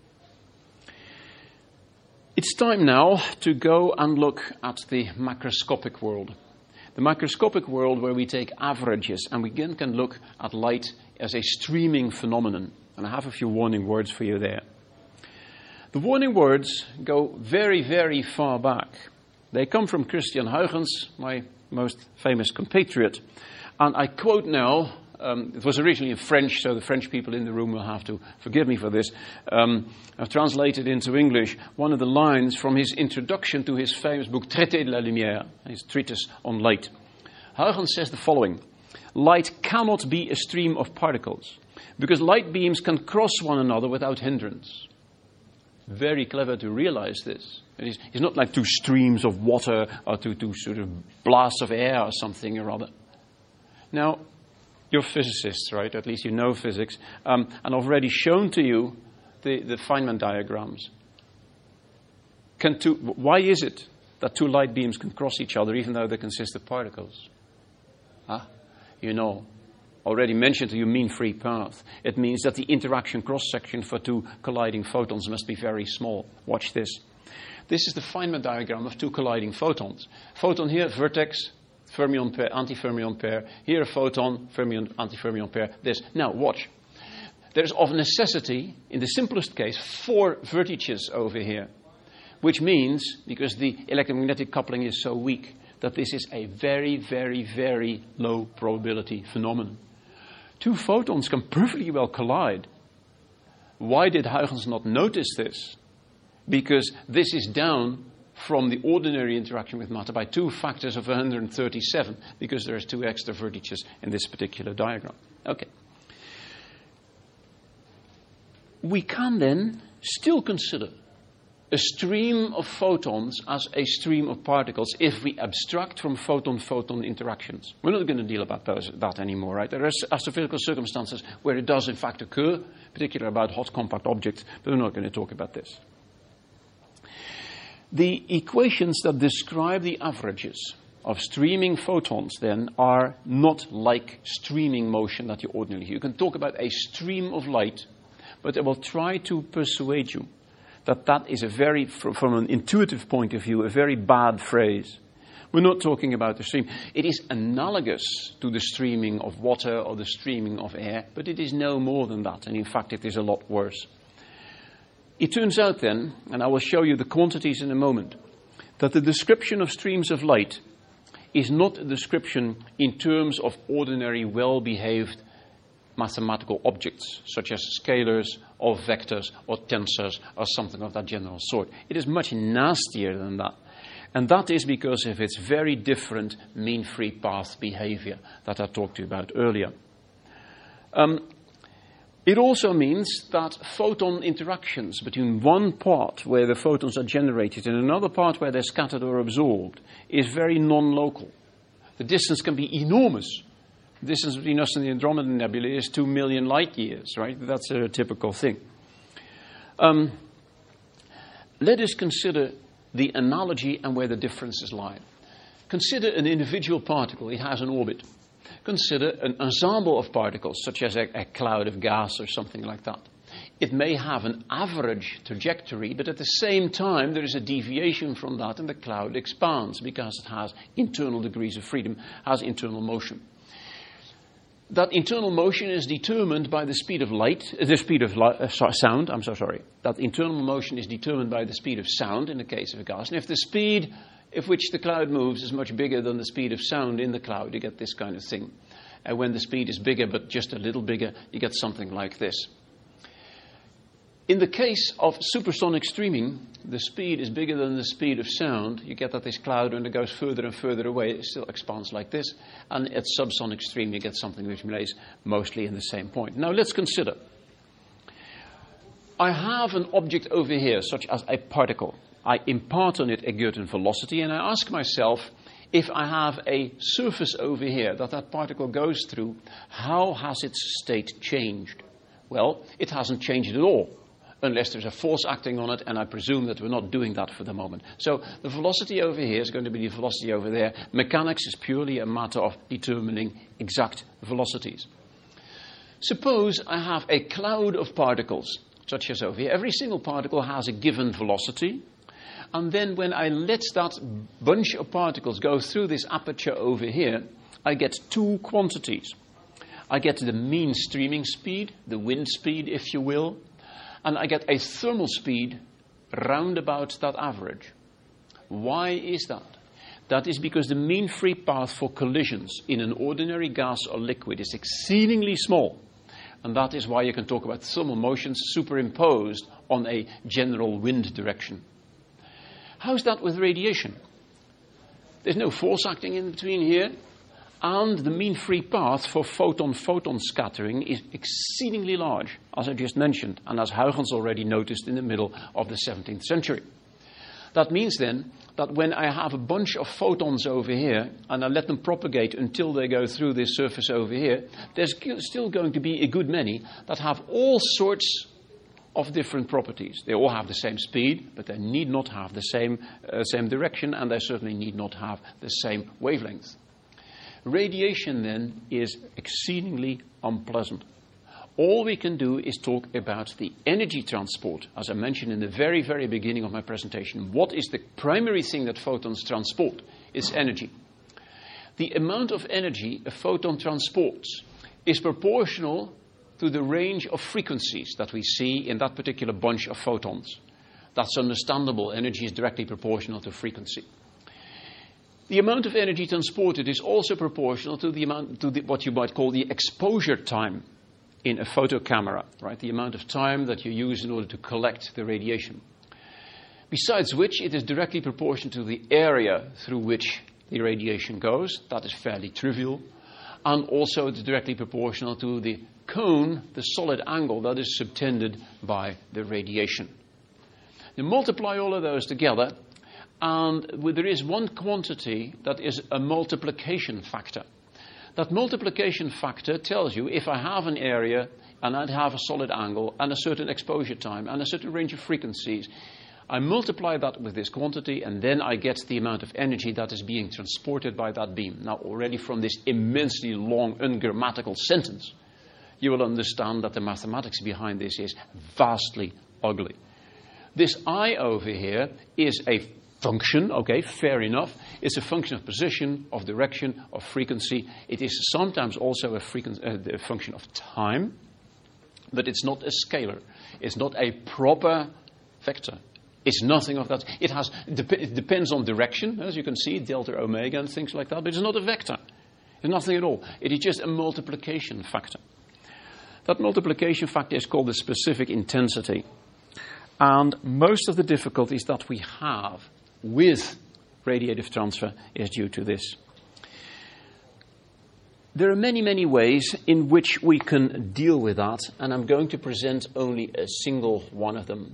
It's time now to go and look at the macroscopic world. The macroscopic world where we take averages and we again can look at light as a streaming phenomenon. And I have a few warning words for you there. The warning words go very, very far back. They come from Christian Huygens, my most famous compatriot. And I quote now, it was originally in French, so the French people in the room will have to forgive me for this. I've translated into English one of the lines from his introduction to his famous book, Traité de la Lumière, his treatise on light. Huygens says the following: light cannot be a stream of particles, because light beams can cross one another without hindrance. Very clever to realize this. It's not like two streams of water or two sort of blasts of air or something or other. Now, you're physicists, right? At least you know physics. And I've already shown to you the Feynman diagrams. Why is it that two light beams can cross each other even though they consist of particles? You know, already mentioned to you mean-free path. It means that the interaction cross-section for two colliding photons must be very small. Watch this. This is the Feynman diagram of two colliding photons. Photon here, vertex, fermion pair, antifermion pair. Here a photon, fermion, antifermion pair. This. Now watch. There's of necessity, in the simplest case, 4 vertices over here. Which means, because the electromagnetic coupling is so weak, that this is a very, very, very low probability phenomenon. Two photons can perfectly well collide. Why did Huygens not notice this? Because this is down from the ordinary interaction with matter by 2 factors of 137, because there's 2 extra vertices in this particular diagram. Okay. We can then still consider a stream of photons as a stream of particles if we abstract from photon-photon interactions. We're not going to deal about that anymore, right? There are astrophysical circumstances where it does in fact occur, particularly about hot compact objects, but we're not going to talk about this. The equations that describe the averages of streaming photons then are not like streaming motion that you ordinarily hear. You can talk about a stream of light, but I will try to persuade you that is a very, from an intuitive point of view, a very bad phrase. We're not talking about a stream. It is analogous to the streaming of water or the streaming of air, but it is no more than that, and in fact it is a lot worse. It turns out then, and I will show you the quantities in a moment, that the description of streams of light is not a description in terms of ordinary well-behaved mathematical objects, such as scalars or vectors or tensors or something of that general sort. It is much nastier than that. And that is because of its very different mean-free path behavior that I talked to you about earlier. It also means that photon interactions between one part where the photons are generated and another part where they're scattered or absorbed is very non-local. The distance can be enormous. The distance between us and the Andromeda Nebula is 2 million light years, right? That's a typical thing. Let us consider the analogy and where the differences lie. Consider an individual particle. It has an orbit. Consider an ensemble of particles, such as a cloud of gas or something like that. It may have an average trajectory, but at the same time there is a deviation from that and the cloud expands because it has internal degrees of freedom, has internal motion. That internal motion is determined by the speed of light, sound, I'm so sorry. That internal motion is determined by the speed of sound in the case of a gas. And if the speed at which the cloud moves is much bigger than the speed of sound in the cloud, you get this kind of thing. And when the speed is bigger, but just a little bigger, you get something like this. In the case of supersonic streaming, the speed is bigger than the speed of sound. You get that this cloud, when it goes further and further away, it still expands like this. And at subsonic stream, you get something which lays mostly in the same point. Now let's consider. I have an object over here, such as a particle. I impart on it a given velocity, and I ask myself, if I have a surface over here that particle goes through, how has its state changed? Well, it hasn't changed at all, unless there's a force acting on it, and I presume that we're not doing that for the moment. So the velocity over here is going to be the velocity over there. Mechanics is purely a matter of determining exact velocities. Suppose I have a cloud of particles, such as over here. Every single particle has a given velocity, and then when I let that bunch of particles go through this aperture over here, I get 2 quantities. I get the mean streaming speed, the wind speed, if you will, and I get a thermal speed round about that average. Why is that? That is because the mean free path for collisions in an ordinary gas or liquid is exceedingly small. And that is why you can talk about thermal motions superimposed on a general wind direction. How's that with radiation? There's no force acting in between here. And the mean free path for photon-photon scattering is exceedingly large, as I just mentioned, and as Huygens already noticed in the middle of the 17th century. That means then that when I have a bunch of photons over here, and I let them propagate until they go through this surface over here, there's still going to be a good many that have all sorts of different properties. They all have the same speed, but they need not have the same direction, and they certainly need not have the same wavelength. Radiation, then, is exceedingly unpleasant. All we can do is talk about the energy transport. As I mentioned in the very, very beginning of my presentation, what is the primary thing that photons transport? It's energy. The amount of energy a photon transports is proportional to the range of frequencies that we see in that particular bunch of photons. That's understandable. Energy is directly proportional to frequency. The amount of energy transported is also proportional to what you might call the exposure time in a photo camera, right? The amount of time that you use in order to collect the radiation. Besides which, it is directly proportional to the area through which the radiation goes. That is fairly trivial. And also it's directly proportional to the cone, the solid angle that is subtended by the radiation. You multiply all of those together, and there is one quantity that is a multiplication factor. That multiplication factor tells you if I have an area and I have a solid angle and a certain exposure time and a certain range of frequencies, I multiply that with this quantity and then I get the amount of energy that is being transported by that beam. Now, already from this immensely long, ungrammatical sentence, you will understand that the mathematics behind this is vastly ugly. This I over here is a function, okay, fair enough. It's a function of position, of direction, of frequency. It is sometimes also a function of time, but it's not a scalar. It's not a proper vector. It's nothing of that. It depends on direction, as you can see, delta, omega, and things like that, but it's not a vector. It's nothing at all. It is just a multiplication factor. That multiplication factor is called the specific intensity. And most of the difficulties that we have with radiative transfer is due to this. There are many, many ways in which we can deal with that, and I'm going to present only a single one of them.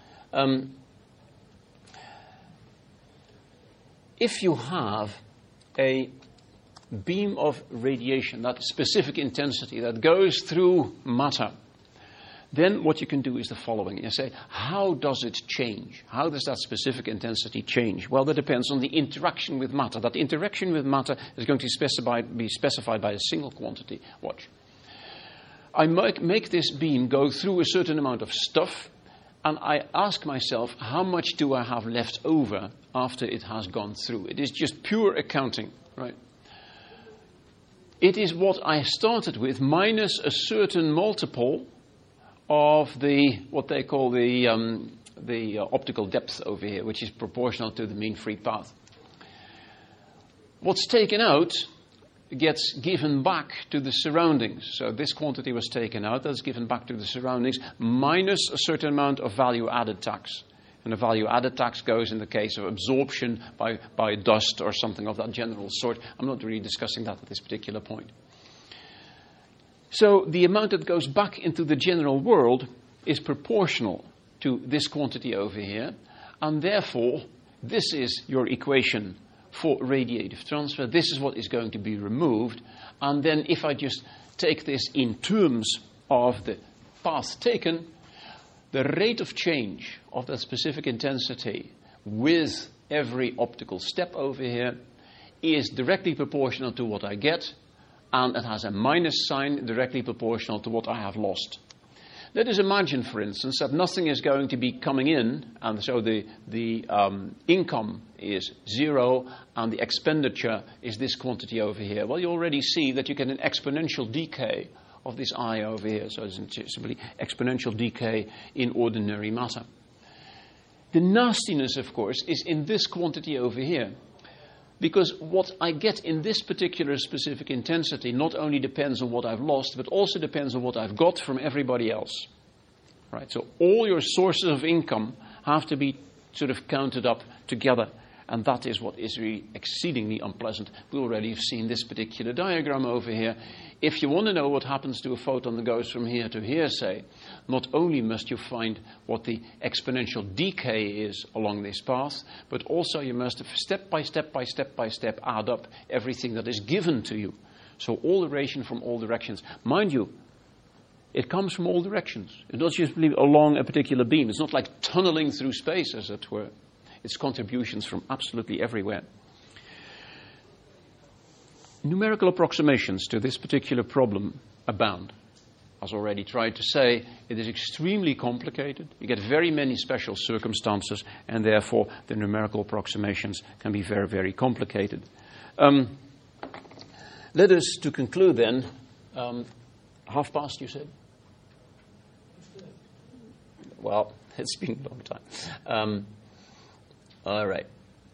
If you have a beam of radiation, that specific intensity that goes through matter, then what you can do is the following. You say, how does it change? How does that specific intensity change? Well, that depends on the interaction with matter. That interaction with matter is going to be specified by a single quantity. Watch. I make this beam go through a certain amount of stuff, and I ask myself, how much do I have left over after it has gone through? It is just pure accounting, right? It is what I started with minus a certain multiple of what they call the optical depth over here, which is proportional to the mean free path. What's taken out gets given back to the surroundings. So this quantity was taken out, that's given back to the surroundings, minus a certain amount of value-added tax. And the value-added tax goes in the case of absorption by dust or something of that general sort. I'm not really discussing that at this particular point. So the amount that goes back into the general world is proportional to this quantity over here, and therefore this is your equation for radiative transfer. This is what is going to be removed, and then if I just take this in terms of the path taken, the rate of change of that specific intensity with every optical step over here is directly proportional to what I get, and it has a minus sign directly proportional to what I have lost. Let us imagine, for instance, that nothing is going to be coming in, and so the income is zero, and the expenditure is this quantity over here. Well, you already see that you get an exponential decay of this I over here. So it's simply exponential decay in ordinary matter. The nastiness, of course, is in this quantity over here. Because what I get in this particular specific intensity not only depends on what I've lost, but also depends on what I've got from everybody else. Right? So all your sources of income have to be sort of counted up together. And that is what is really exceedingly unpleasant. We already have seen this particular diagram over here. If you want to know what happens to a photon that goes from here to here, say, not only must you find what the exponential decay is along this path, but also you must step by step add up everything that is given to you. So all the radiation from all directions. Mind you, it comes from all directions. It's not just along a particular beam. It's not like tunneling through space, as it were. It's contributions from absolutely everywhere. Numerical approximations to this particular problem abound. As already tried to say, it is extremely complicated. You get very many special circumstances, and therefore the numerical approximations can be very, very complicated. Let us, to conclude then, past, you said? Well, it's been a long time. All right.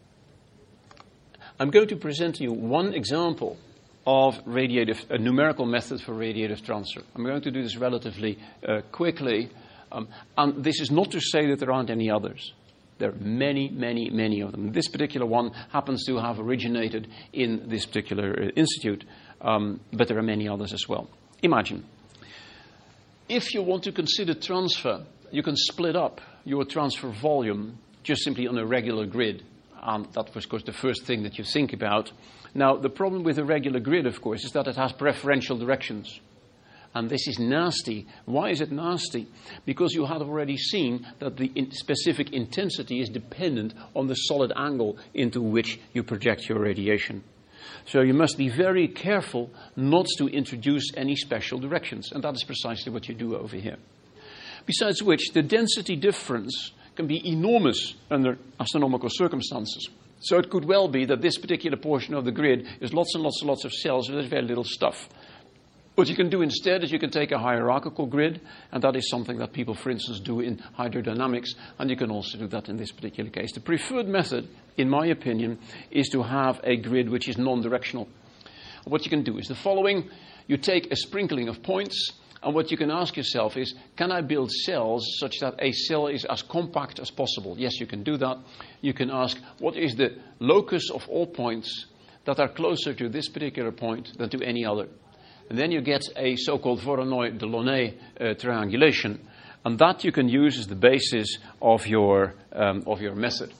I'm going to present to you one example of a numerical method for radiative transfer. I'm going to do this relatively quickly. And this is not to say that there aren't any others. There are many, many, many of them. This particular one happens to have originated in this particular institute, but there are many others as well. Imagine, if you want to consider transfer, you can split up your transfer volume just simply on a regular grid. And that was, of course, the first thing that you think about. Now, the problem with a regular grid, of course, is that it has preferential directions. And this is nasty. Why is it nasty? Because you have already seen that the specific intensity is dependent on the solid angle into which you project your radiation. So you must be very careful not to introduce any special directions. And that is precisely what you do over here. Besides which, the density difference can be enormous under astronomical circumstances. So it could well be that this particular portion of the grid is lots and lots and lots of cells, and there's very little stuff. What you can do instead is you can take a hierarchical grid, and that is something that people, for instance, do in hydrodynamics, and you can also do that in this particular case. The preferred method, in my opinion, is to have a grid which is non-directional. What you can do is the following. You take a sprinkling of points, and what you can ask yourself is, can I build cells such that a cell is as compact as possible? Yes, you can do that. You can ask, what is the locus of all points that are closer to this particular point than to any other? And then you get a so-called Voronoi-Delaunay triangulation. And that you can use as the basis of your method.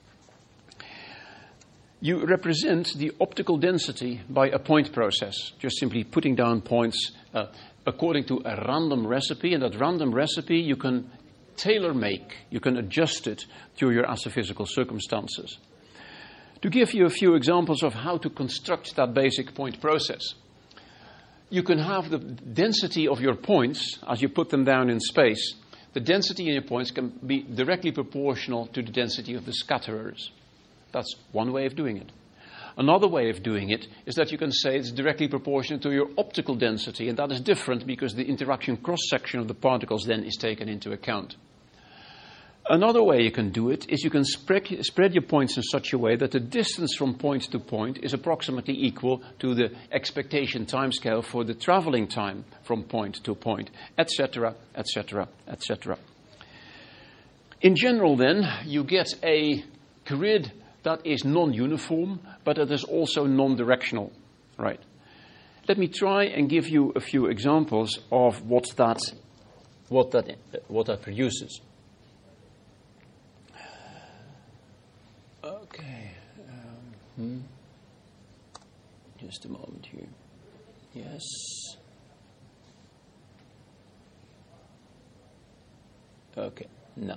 You represent the optical density by a point process, just simply putting down points according to a random recipe, and that random recipe you can tailor-make, you can adjust it to your astrophysical circumstances. To give you a few examples of how to construct that basic point process, you can have the density of your points, as you put them down in space, the density in your points can be directly proportional to the density of the scatterers. That's one way of doing it. Another way of doing it is that you can say it's directly proportional to your optical density, and that is different because the interaction cross-section of the particles then is taken into account. Another way you can do it is you can spread your points in such a way that the distance from point to point is approximately equal to the expectation timescale for the traveling time from point to point, etc., etc., etc. In general, then, you get a grid that is non-uniform, but it is also non-directional, right? Let me try and give you a few examples of what that produces. Okay, just a moment here. Yes. Okay, no.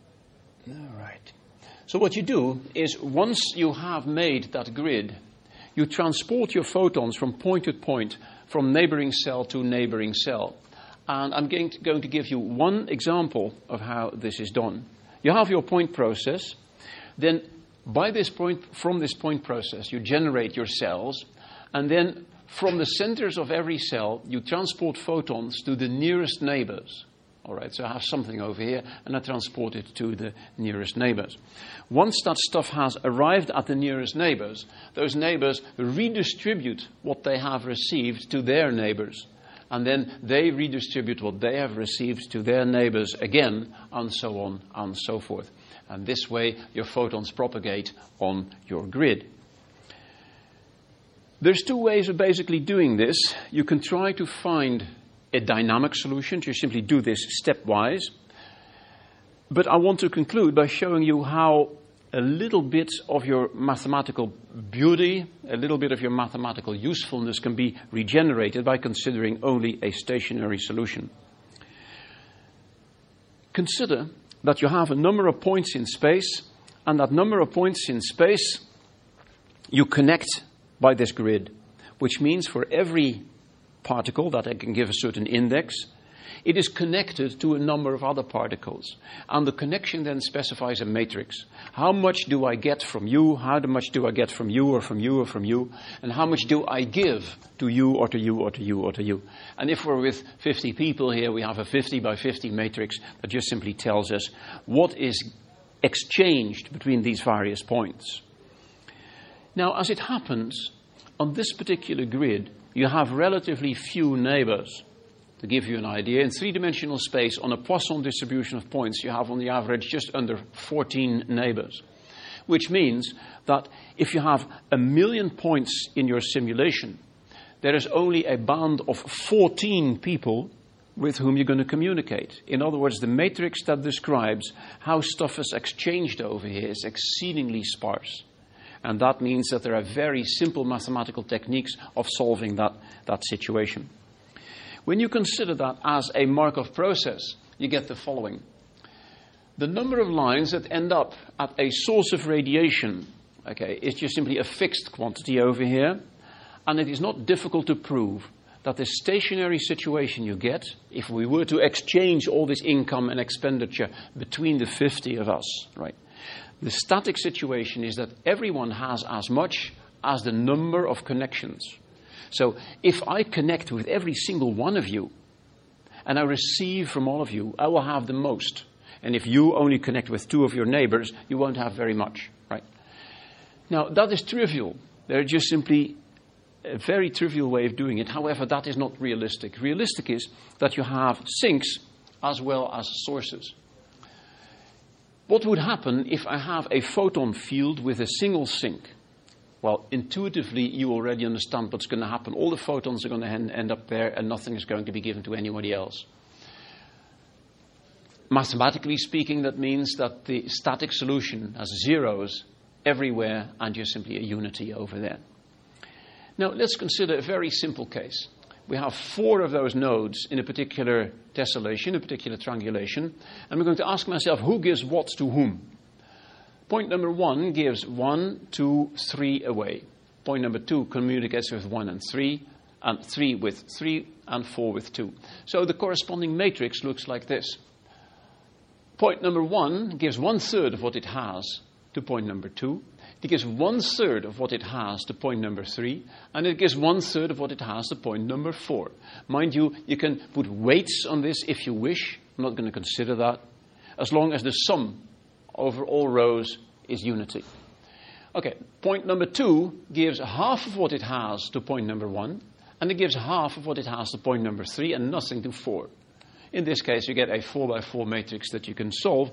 All right. So what you do is once you have made that grid, You transport your photons from point to point, from neighboring cell to neighboring cell. And I'm going to give you one example of how this is done. You have your point process. Then from this point process, you generate your cells. And then from the centers of every cell, you transport photons to the nearest neighbors. All right, so I have something over here, and I transport it to the nearest neighbors. Once that stuff has arrived at the nearest neighbors, those neighbors redistribute what they have received to their neighbors. And then they redistribute what they have received to their neighbors again, and so on and so forth. And this way, your photons propagate on your grid. There's two ways of basically doing this. You can try to find a dynamic solution. You simply do this stepwise. But I want to conclude by showing you how a little bit of your mathematical beauty, a little bit of your mathematical usefulness can be regenerated by considering only a stationary solution. Consider that you have a number of points in space, and that number of points in space you connect by this grid, which means for every particle that I can give a certain index, it is connected to a number of other particles. And the connection then specifies a matrix. How much do I get from you? How much do I get from you or from you or from you? And how much do I give to you or to you or to you or to you? And if we're with 50 people here, we have a 50 by 50 matrix that just simply tells us what is exchanged between these various points. Now, as it happens, on this particular grid, you have relatively few neighbors. To give you an idea, in three-dimensional space, on a Poisson distribution of points, you have on the average just under 14 neighbors. Which means that if you have 1 million points in your simulation, there is only a band of 14 people with whom you're going to communicate. In other words, the matrix that describes how stuff is exchanged over here is exceedingly sparse. And that means that there are very simple mathematical techniques of solving that situation. When you consider that as a Markov process, you get the following. The number of lines that end up at a source of radiation, is just simply a fixed quantity over here. And it is not difficult to prove that the stationary situation you get, if we were to exchange all this income and expenditure between the 50 of us, right? The static situation is that everyone has as much as the number of connections. So if I connect with every single one of you, and I receive from all of you, I will have the most. And if you only connect with 2 of your neighbors, you won't have very much, right? Now, that is trivial. They're just simply a very trivial way of doing it. However, that is not realistic. Realistic is that you have sinks as well as sources. What would happen if I have a photon field with a single sink? Well, intuitively, you already understand what's going to happen. All the photons are going to end up there, and nothing is going to be given to anybody else. Mathematically speaking, that means that the static solution has zeros everywhere and just simply a unity over there. Now, let's consider a very simple case. We have 4 of those nodes in a particular tessellation, a particular triangulation, and we're going to ask myself, who gives what to whom? Point number 1 gives 1, 2, 3 away. Point number 2 communicates with 1 and 3 with 3, and 4 with 2. So the corresponding matrix looks like this. Point number 1 gives 1/3 of what it has to point number 2. It gives 1/3 of what it has to point number 3, and it gives 1/3 of what it has to point number 4. Mind you, you can put weights on this if you wish. I'm not going to consider that. As long as the sum over all rows is unity. Okay, point number 2 gives half of what it has to point number 1, and it gives half of what it has to point number 3, and nothing to 4. In this case, you get a 4x4 matrix that you can solve.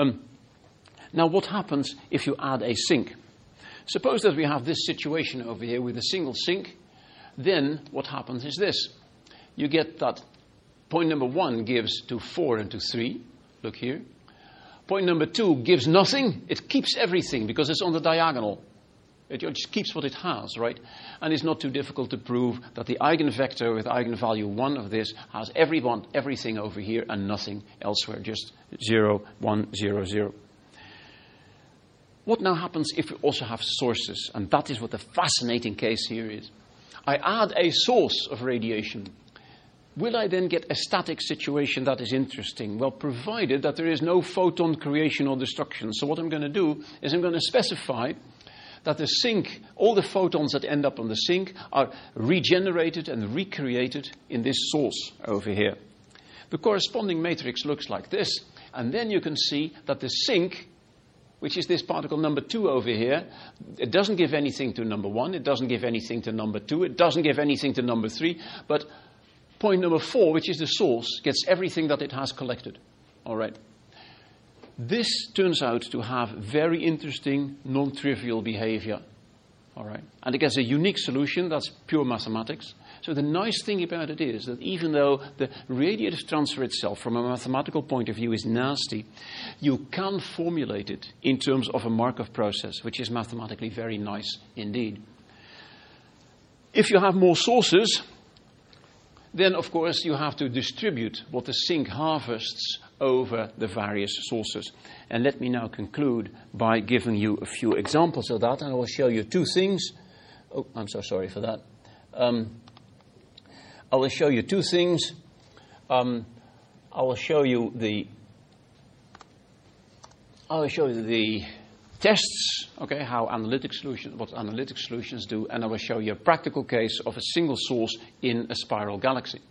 Now, what happens if you add a sink? Suppose that we have this situation over here with a single sink. Then what happens is this. You get that point number 1 gives to 4 and to 3. Look here. Point number 2 gives nothing. It keeps everything because it's on the diagonal. It just keeps what it has, right? And it's not too difficult to prove that the eigenvector with eigenvalue 1 of this has everything over here and nothing elsewhere. Just 0, 1, 0, 0. What now happens if we also have sources? And that is what the fascinating case here is. I add a source of radiation. Will I then get a static situation that is interesting? Well, provided that there is no photon creation or destruction. So what I'm going to do is I'm going to specify that the sink, all the photons that end up on the sink are regenerated and recreated in this source over here. The corresponding matrix looks like this. And then you can see that the sink, which is this particle number 2 over here, it doesn't give anything to number 1, it doesn't give anything to number 2, it doesn't give anything to number 3, but point number 4, which is the source, gets everything that it has collected. All right. This turns out to have very interesting, non-trivial behavior. All right. And it gets a unique solution, that's pure mathematics. So the nice thing about it is that even though the radiative transfer itself, from a mathematical point of view, is nasty, you can formulate it in terms of a Markov process, which is mathematically very nice indeed. If you have more sources, then of course you have to distribute what the sink harvests over the various sources. And let me now conclude by giving you a few examples of that, and I will show you two things. Oh, I'm so sorry for that. I will show you two things. I will show you the tests, okay, what analytic solutions do, and I will show you a practical case of a single source in a spiral galaxy.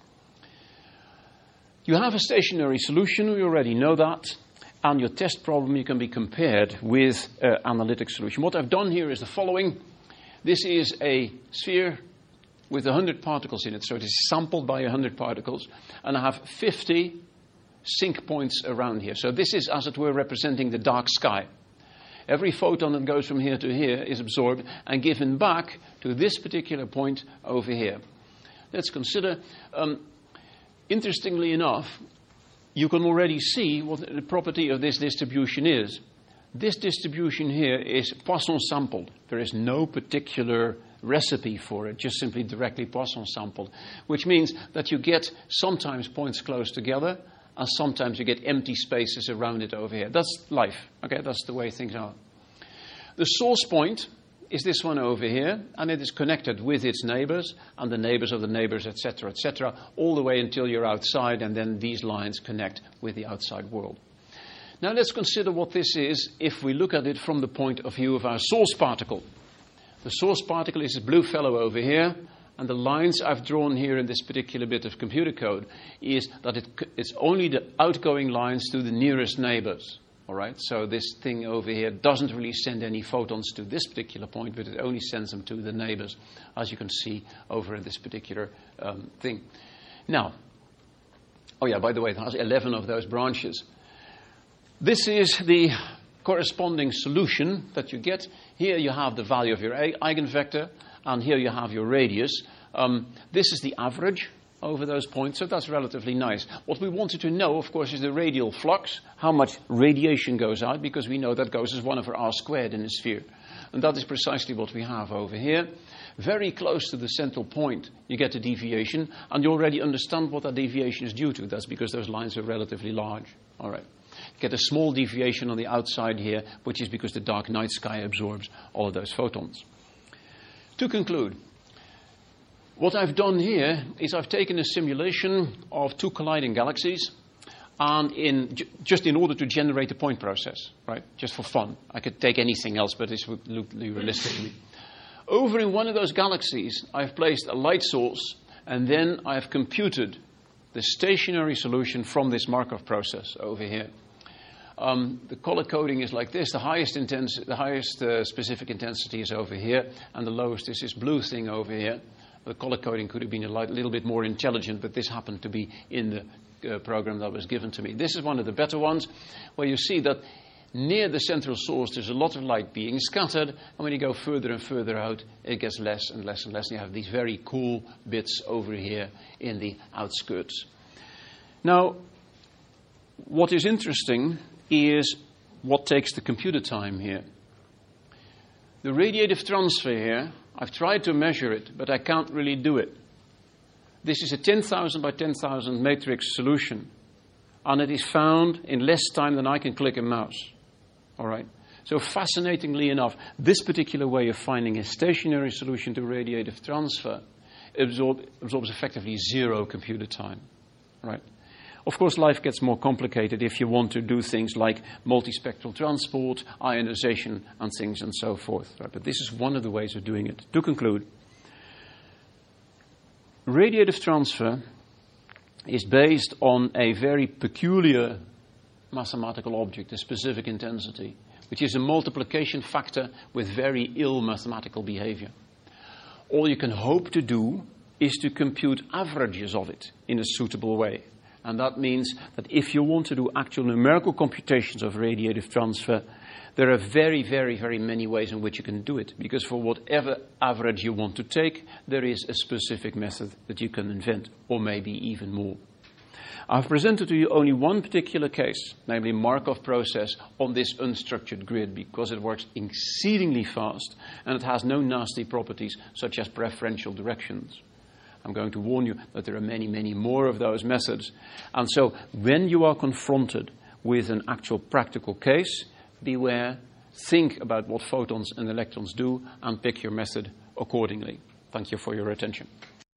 You have a stationary solution, we already know that, and your test problem you can be compared with an analytic solution. What I've done here is the following. This is a sphere with 100 particles in it, so it is sampled by 100 particles, and I have 50 sink points around here. So this is, as it were, representing the dark sky. Every photon that goes from here to here is absorbed and given back to this particular point over here. Let's consider, interestingly enough, you can already see what the property of this distribution is. This distribution here is Poisson sampled. There is no particular recipe for it, just simply directly Poisson sampled, which means that you get sometimes points close together and sometimes you get empty spaces around it over here. That's life, okay? That's the way things are. The source point is this one over here, and it is connected with its neighbors and the neighbors of the neighbors, etc., all the way until you're outside, and then these lines connect with the outside world. Now let's consider what this is if we look at it from the point of view of our source particle. The source particle is this blue fellow over here, and the lines I've drawn here in this particular bit of computer code is that it's only the outgoing lines to the nearest neighbors. All right, so this thing over here doesn't really send any photons to this particular point, but it only sends them to the neighbors, as you can see over in this particular thing. Now, oh yeah, by the way, it has 11 of those branches. This is the corresponding solution that you get. Here you have the value of your eigenvector, and here you have your radius. This is the average over those points, so that's relatively nice. What we wanted to know, of course, is the radial flux, how much radiation goes out, because we know that goes as 1 over r squared in a sphere. And that is precisely what we have over here. Very close to the central point, you get a deviation, and you already understand what that deviation is due to. That's because those lines are relatively large. All right. You get a small deviation on the outside here, which is because the dark night sky absorbs all of those photons. To conclude, what I've done here is I've taken a simulation of two colliding galaxies, and just in order to generate a point process, right? Just for fun. I could take anything else, but this would look realistically. Over in one of those galaxies, I've placed a light source, and then I've computed the stationary solution from this Markov process over here. The color coding is like this. The highest specific intensity is over here, and the lowest is this blue thing over here. The color coding could have been a little bit more intelligent, but this happened to be in the program that was given to me. This is one of the better ones, where you see that near the central source there's a lot of light being scattered, and when you go further and further out, it gets less and less and less, and you have these very cool bits over here in the outskirts. Now, what is interesting is what takes the computer time here. The radiative transfer here, I've tried to measure it, but I can't really do it. This is a 10,000 by 10,000 matrix solution, and it is found in less time than I can click a mouse. All right. So fascinatingly enough, this particular way of finding a stationary solution to radiative transfer absorbs effectively zero computer time, right? Of course, life gets more complicated if you want to do things like multispectral transport, ionization, and things and so forth, right? But this is one of the ways of doing it. To conclude, radiative transfer is based on a very peculiar mathematical object, a specific intensity, which is a multiplication factor with very ill mathematical behavior. All you can hope to do is to compute averages of it in a suitable way. And that means that if you want to do actual numerical computations of radiative transfer, there are very, very, very many ways in which you can do it. Because for whatever average you want to take, there is a specific method that you can invent, or maybe even more. I've presented to you only one particular case, namely Markov process, on this unstructured grid because it works exceedingly fast and it has no nasty properties such as preferential directions. I'm going to warn you that there are many, many more of those methods. And so when you are confronted with an actual practical case, beware, think about what photons and electrons do, and pick your method accordingly. Thank you for your attention.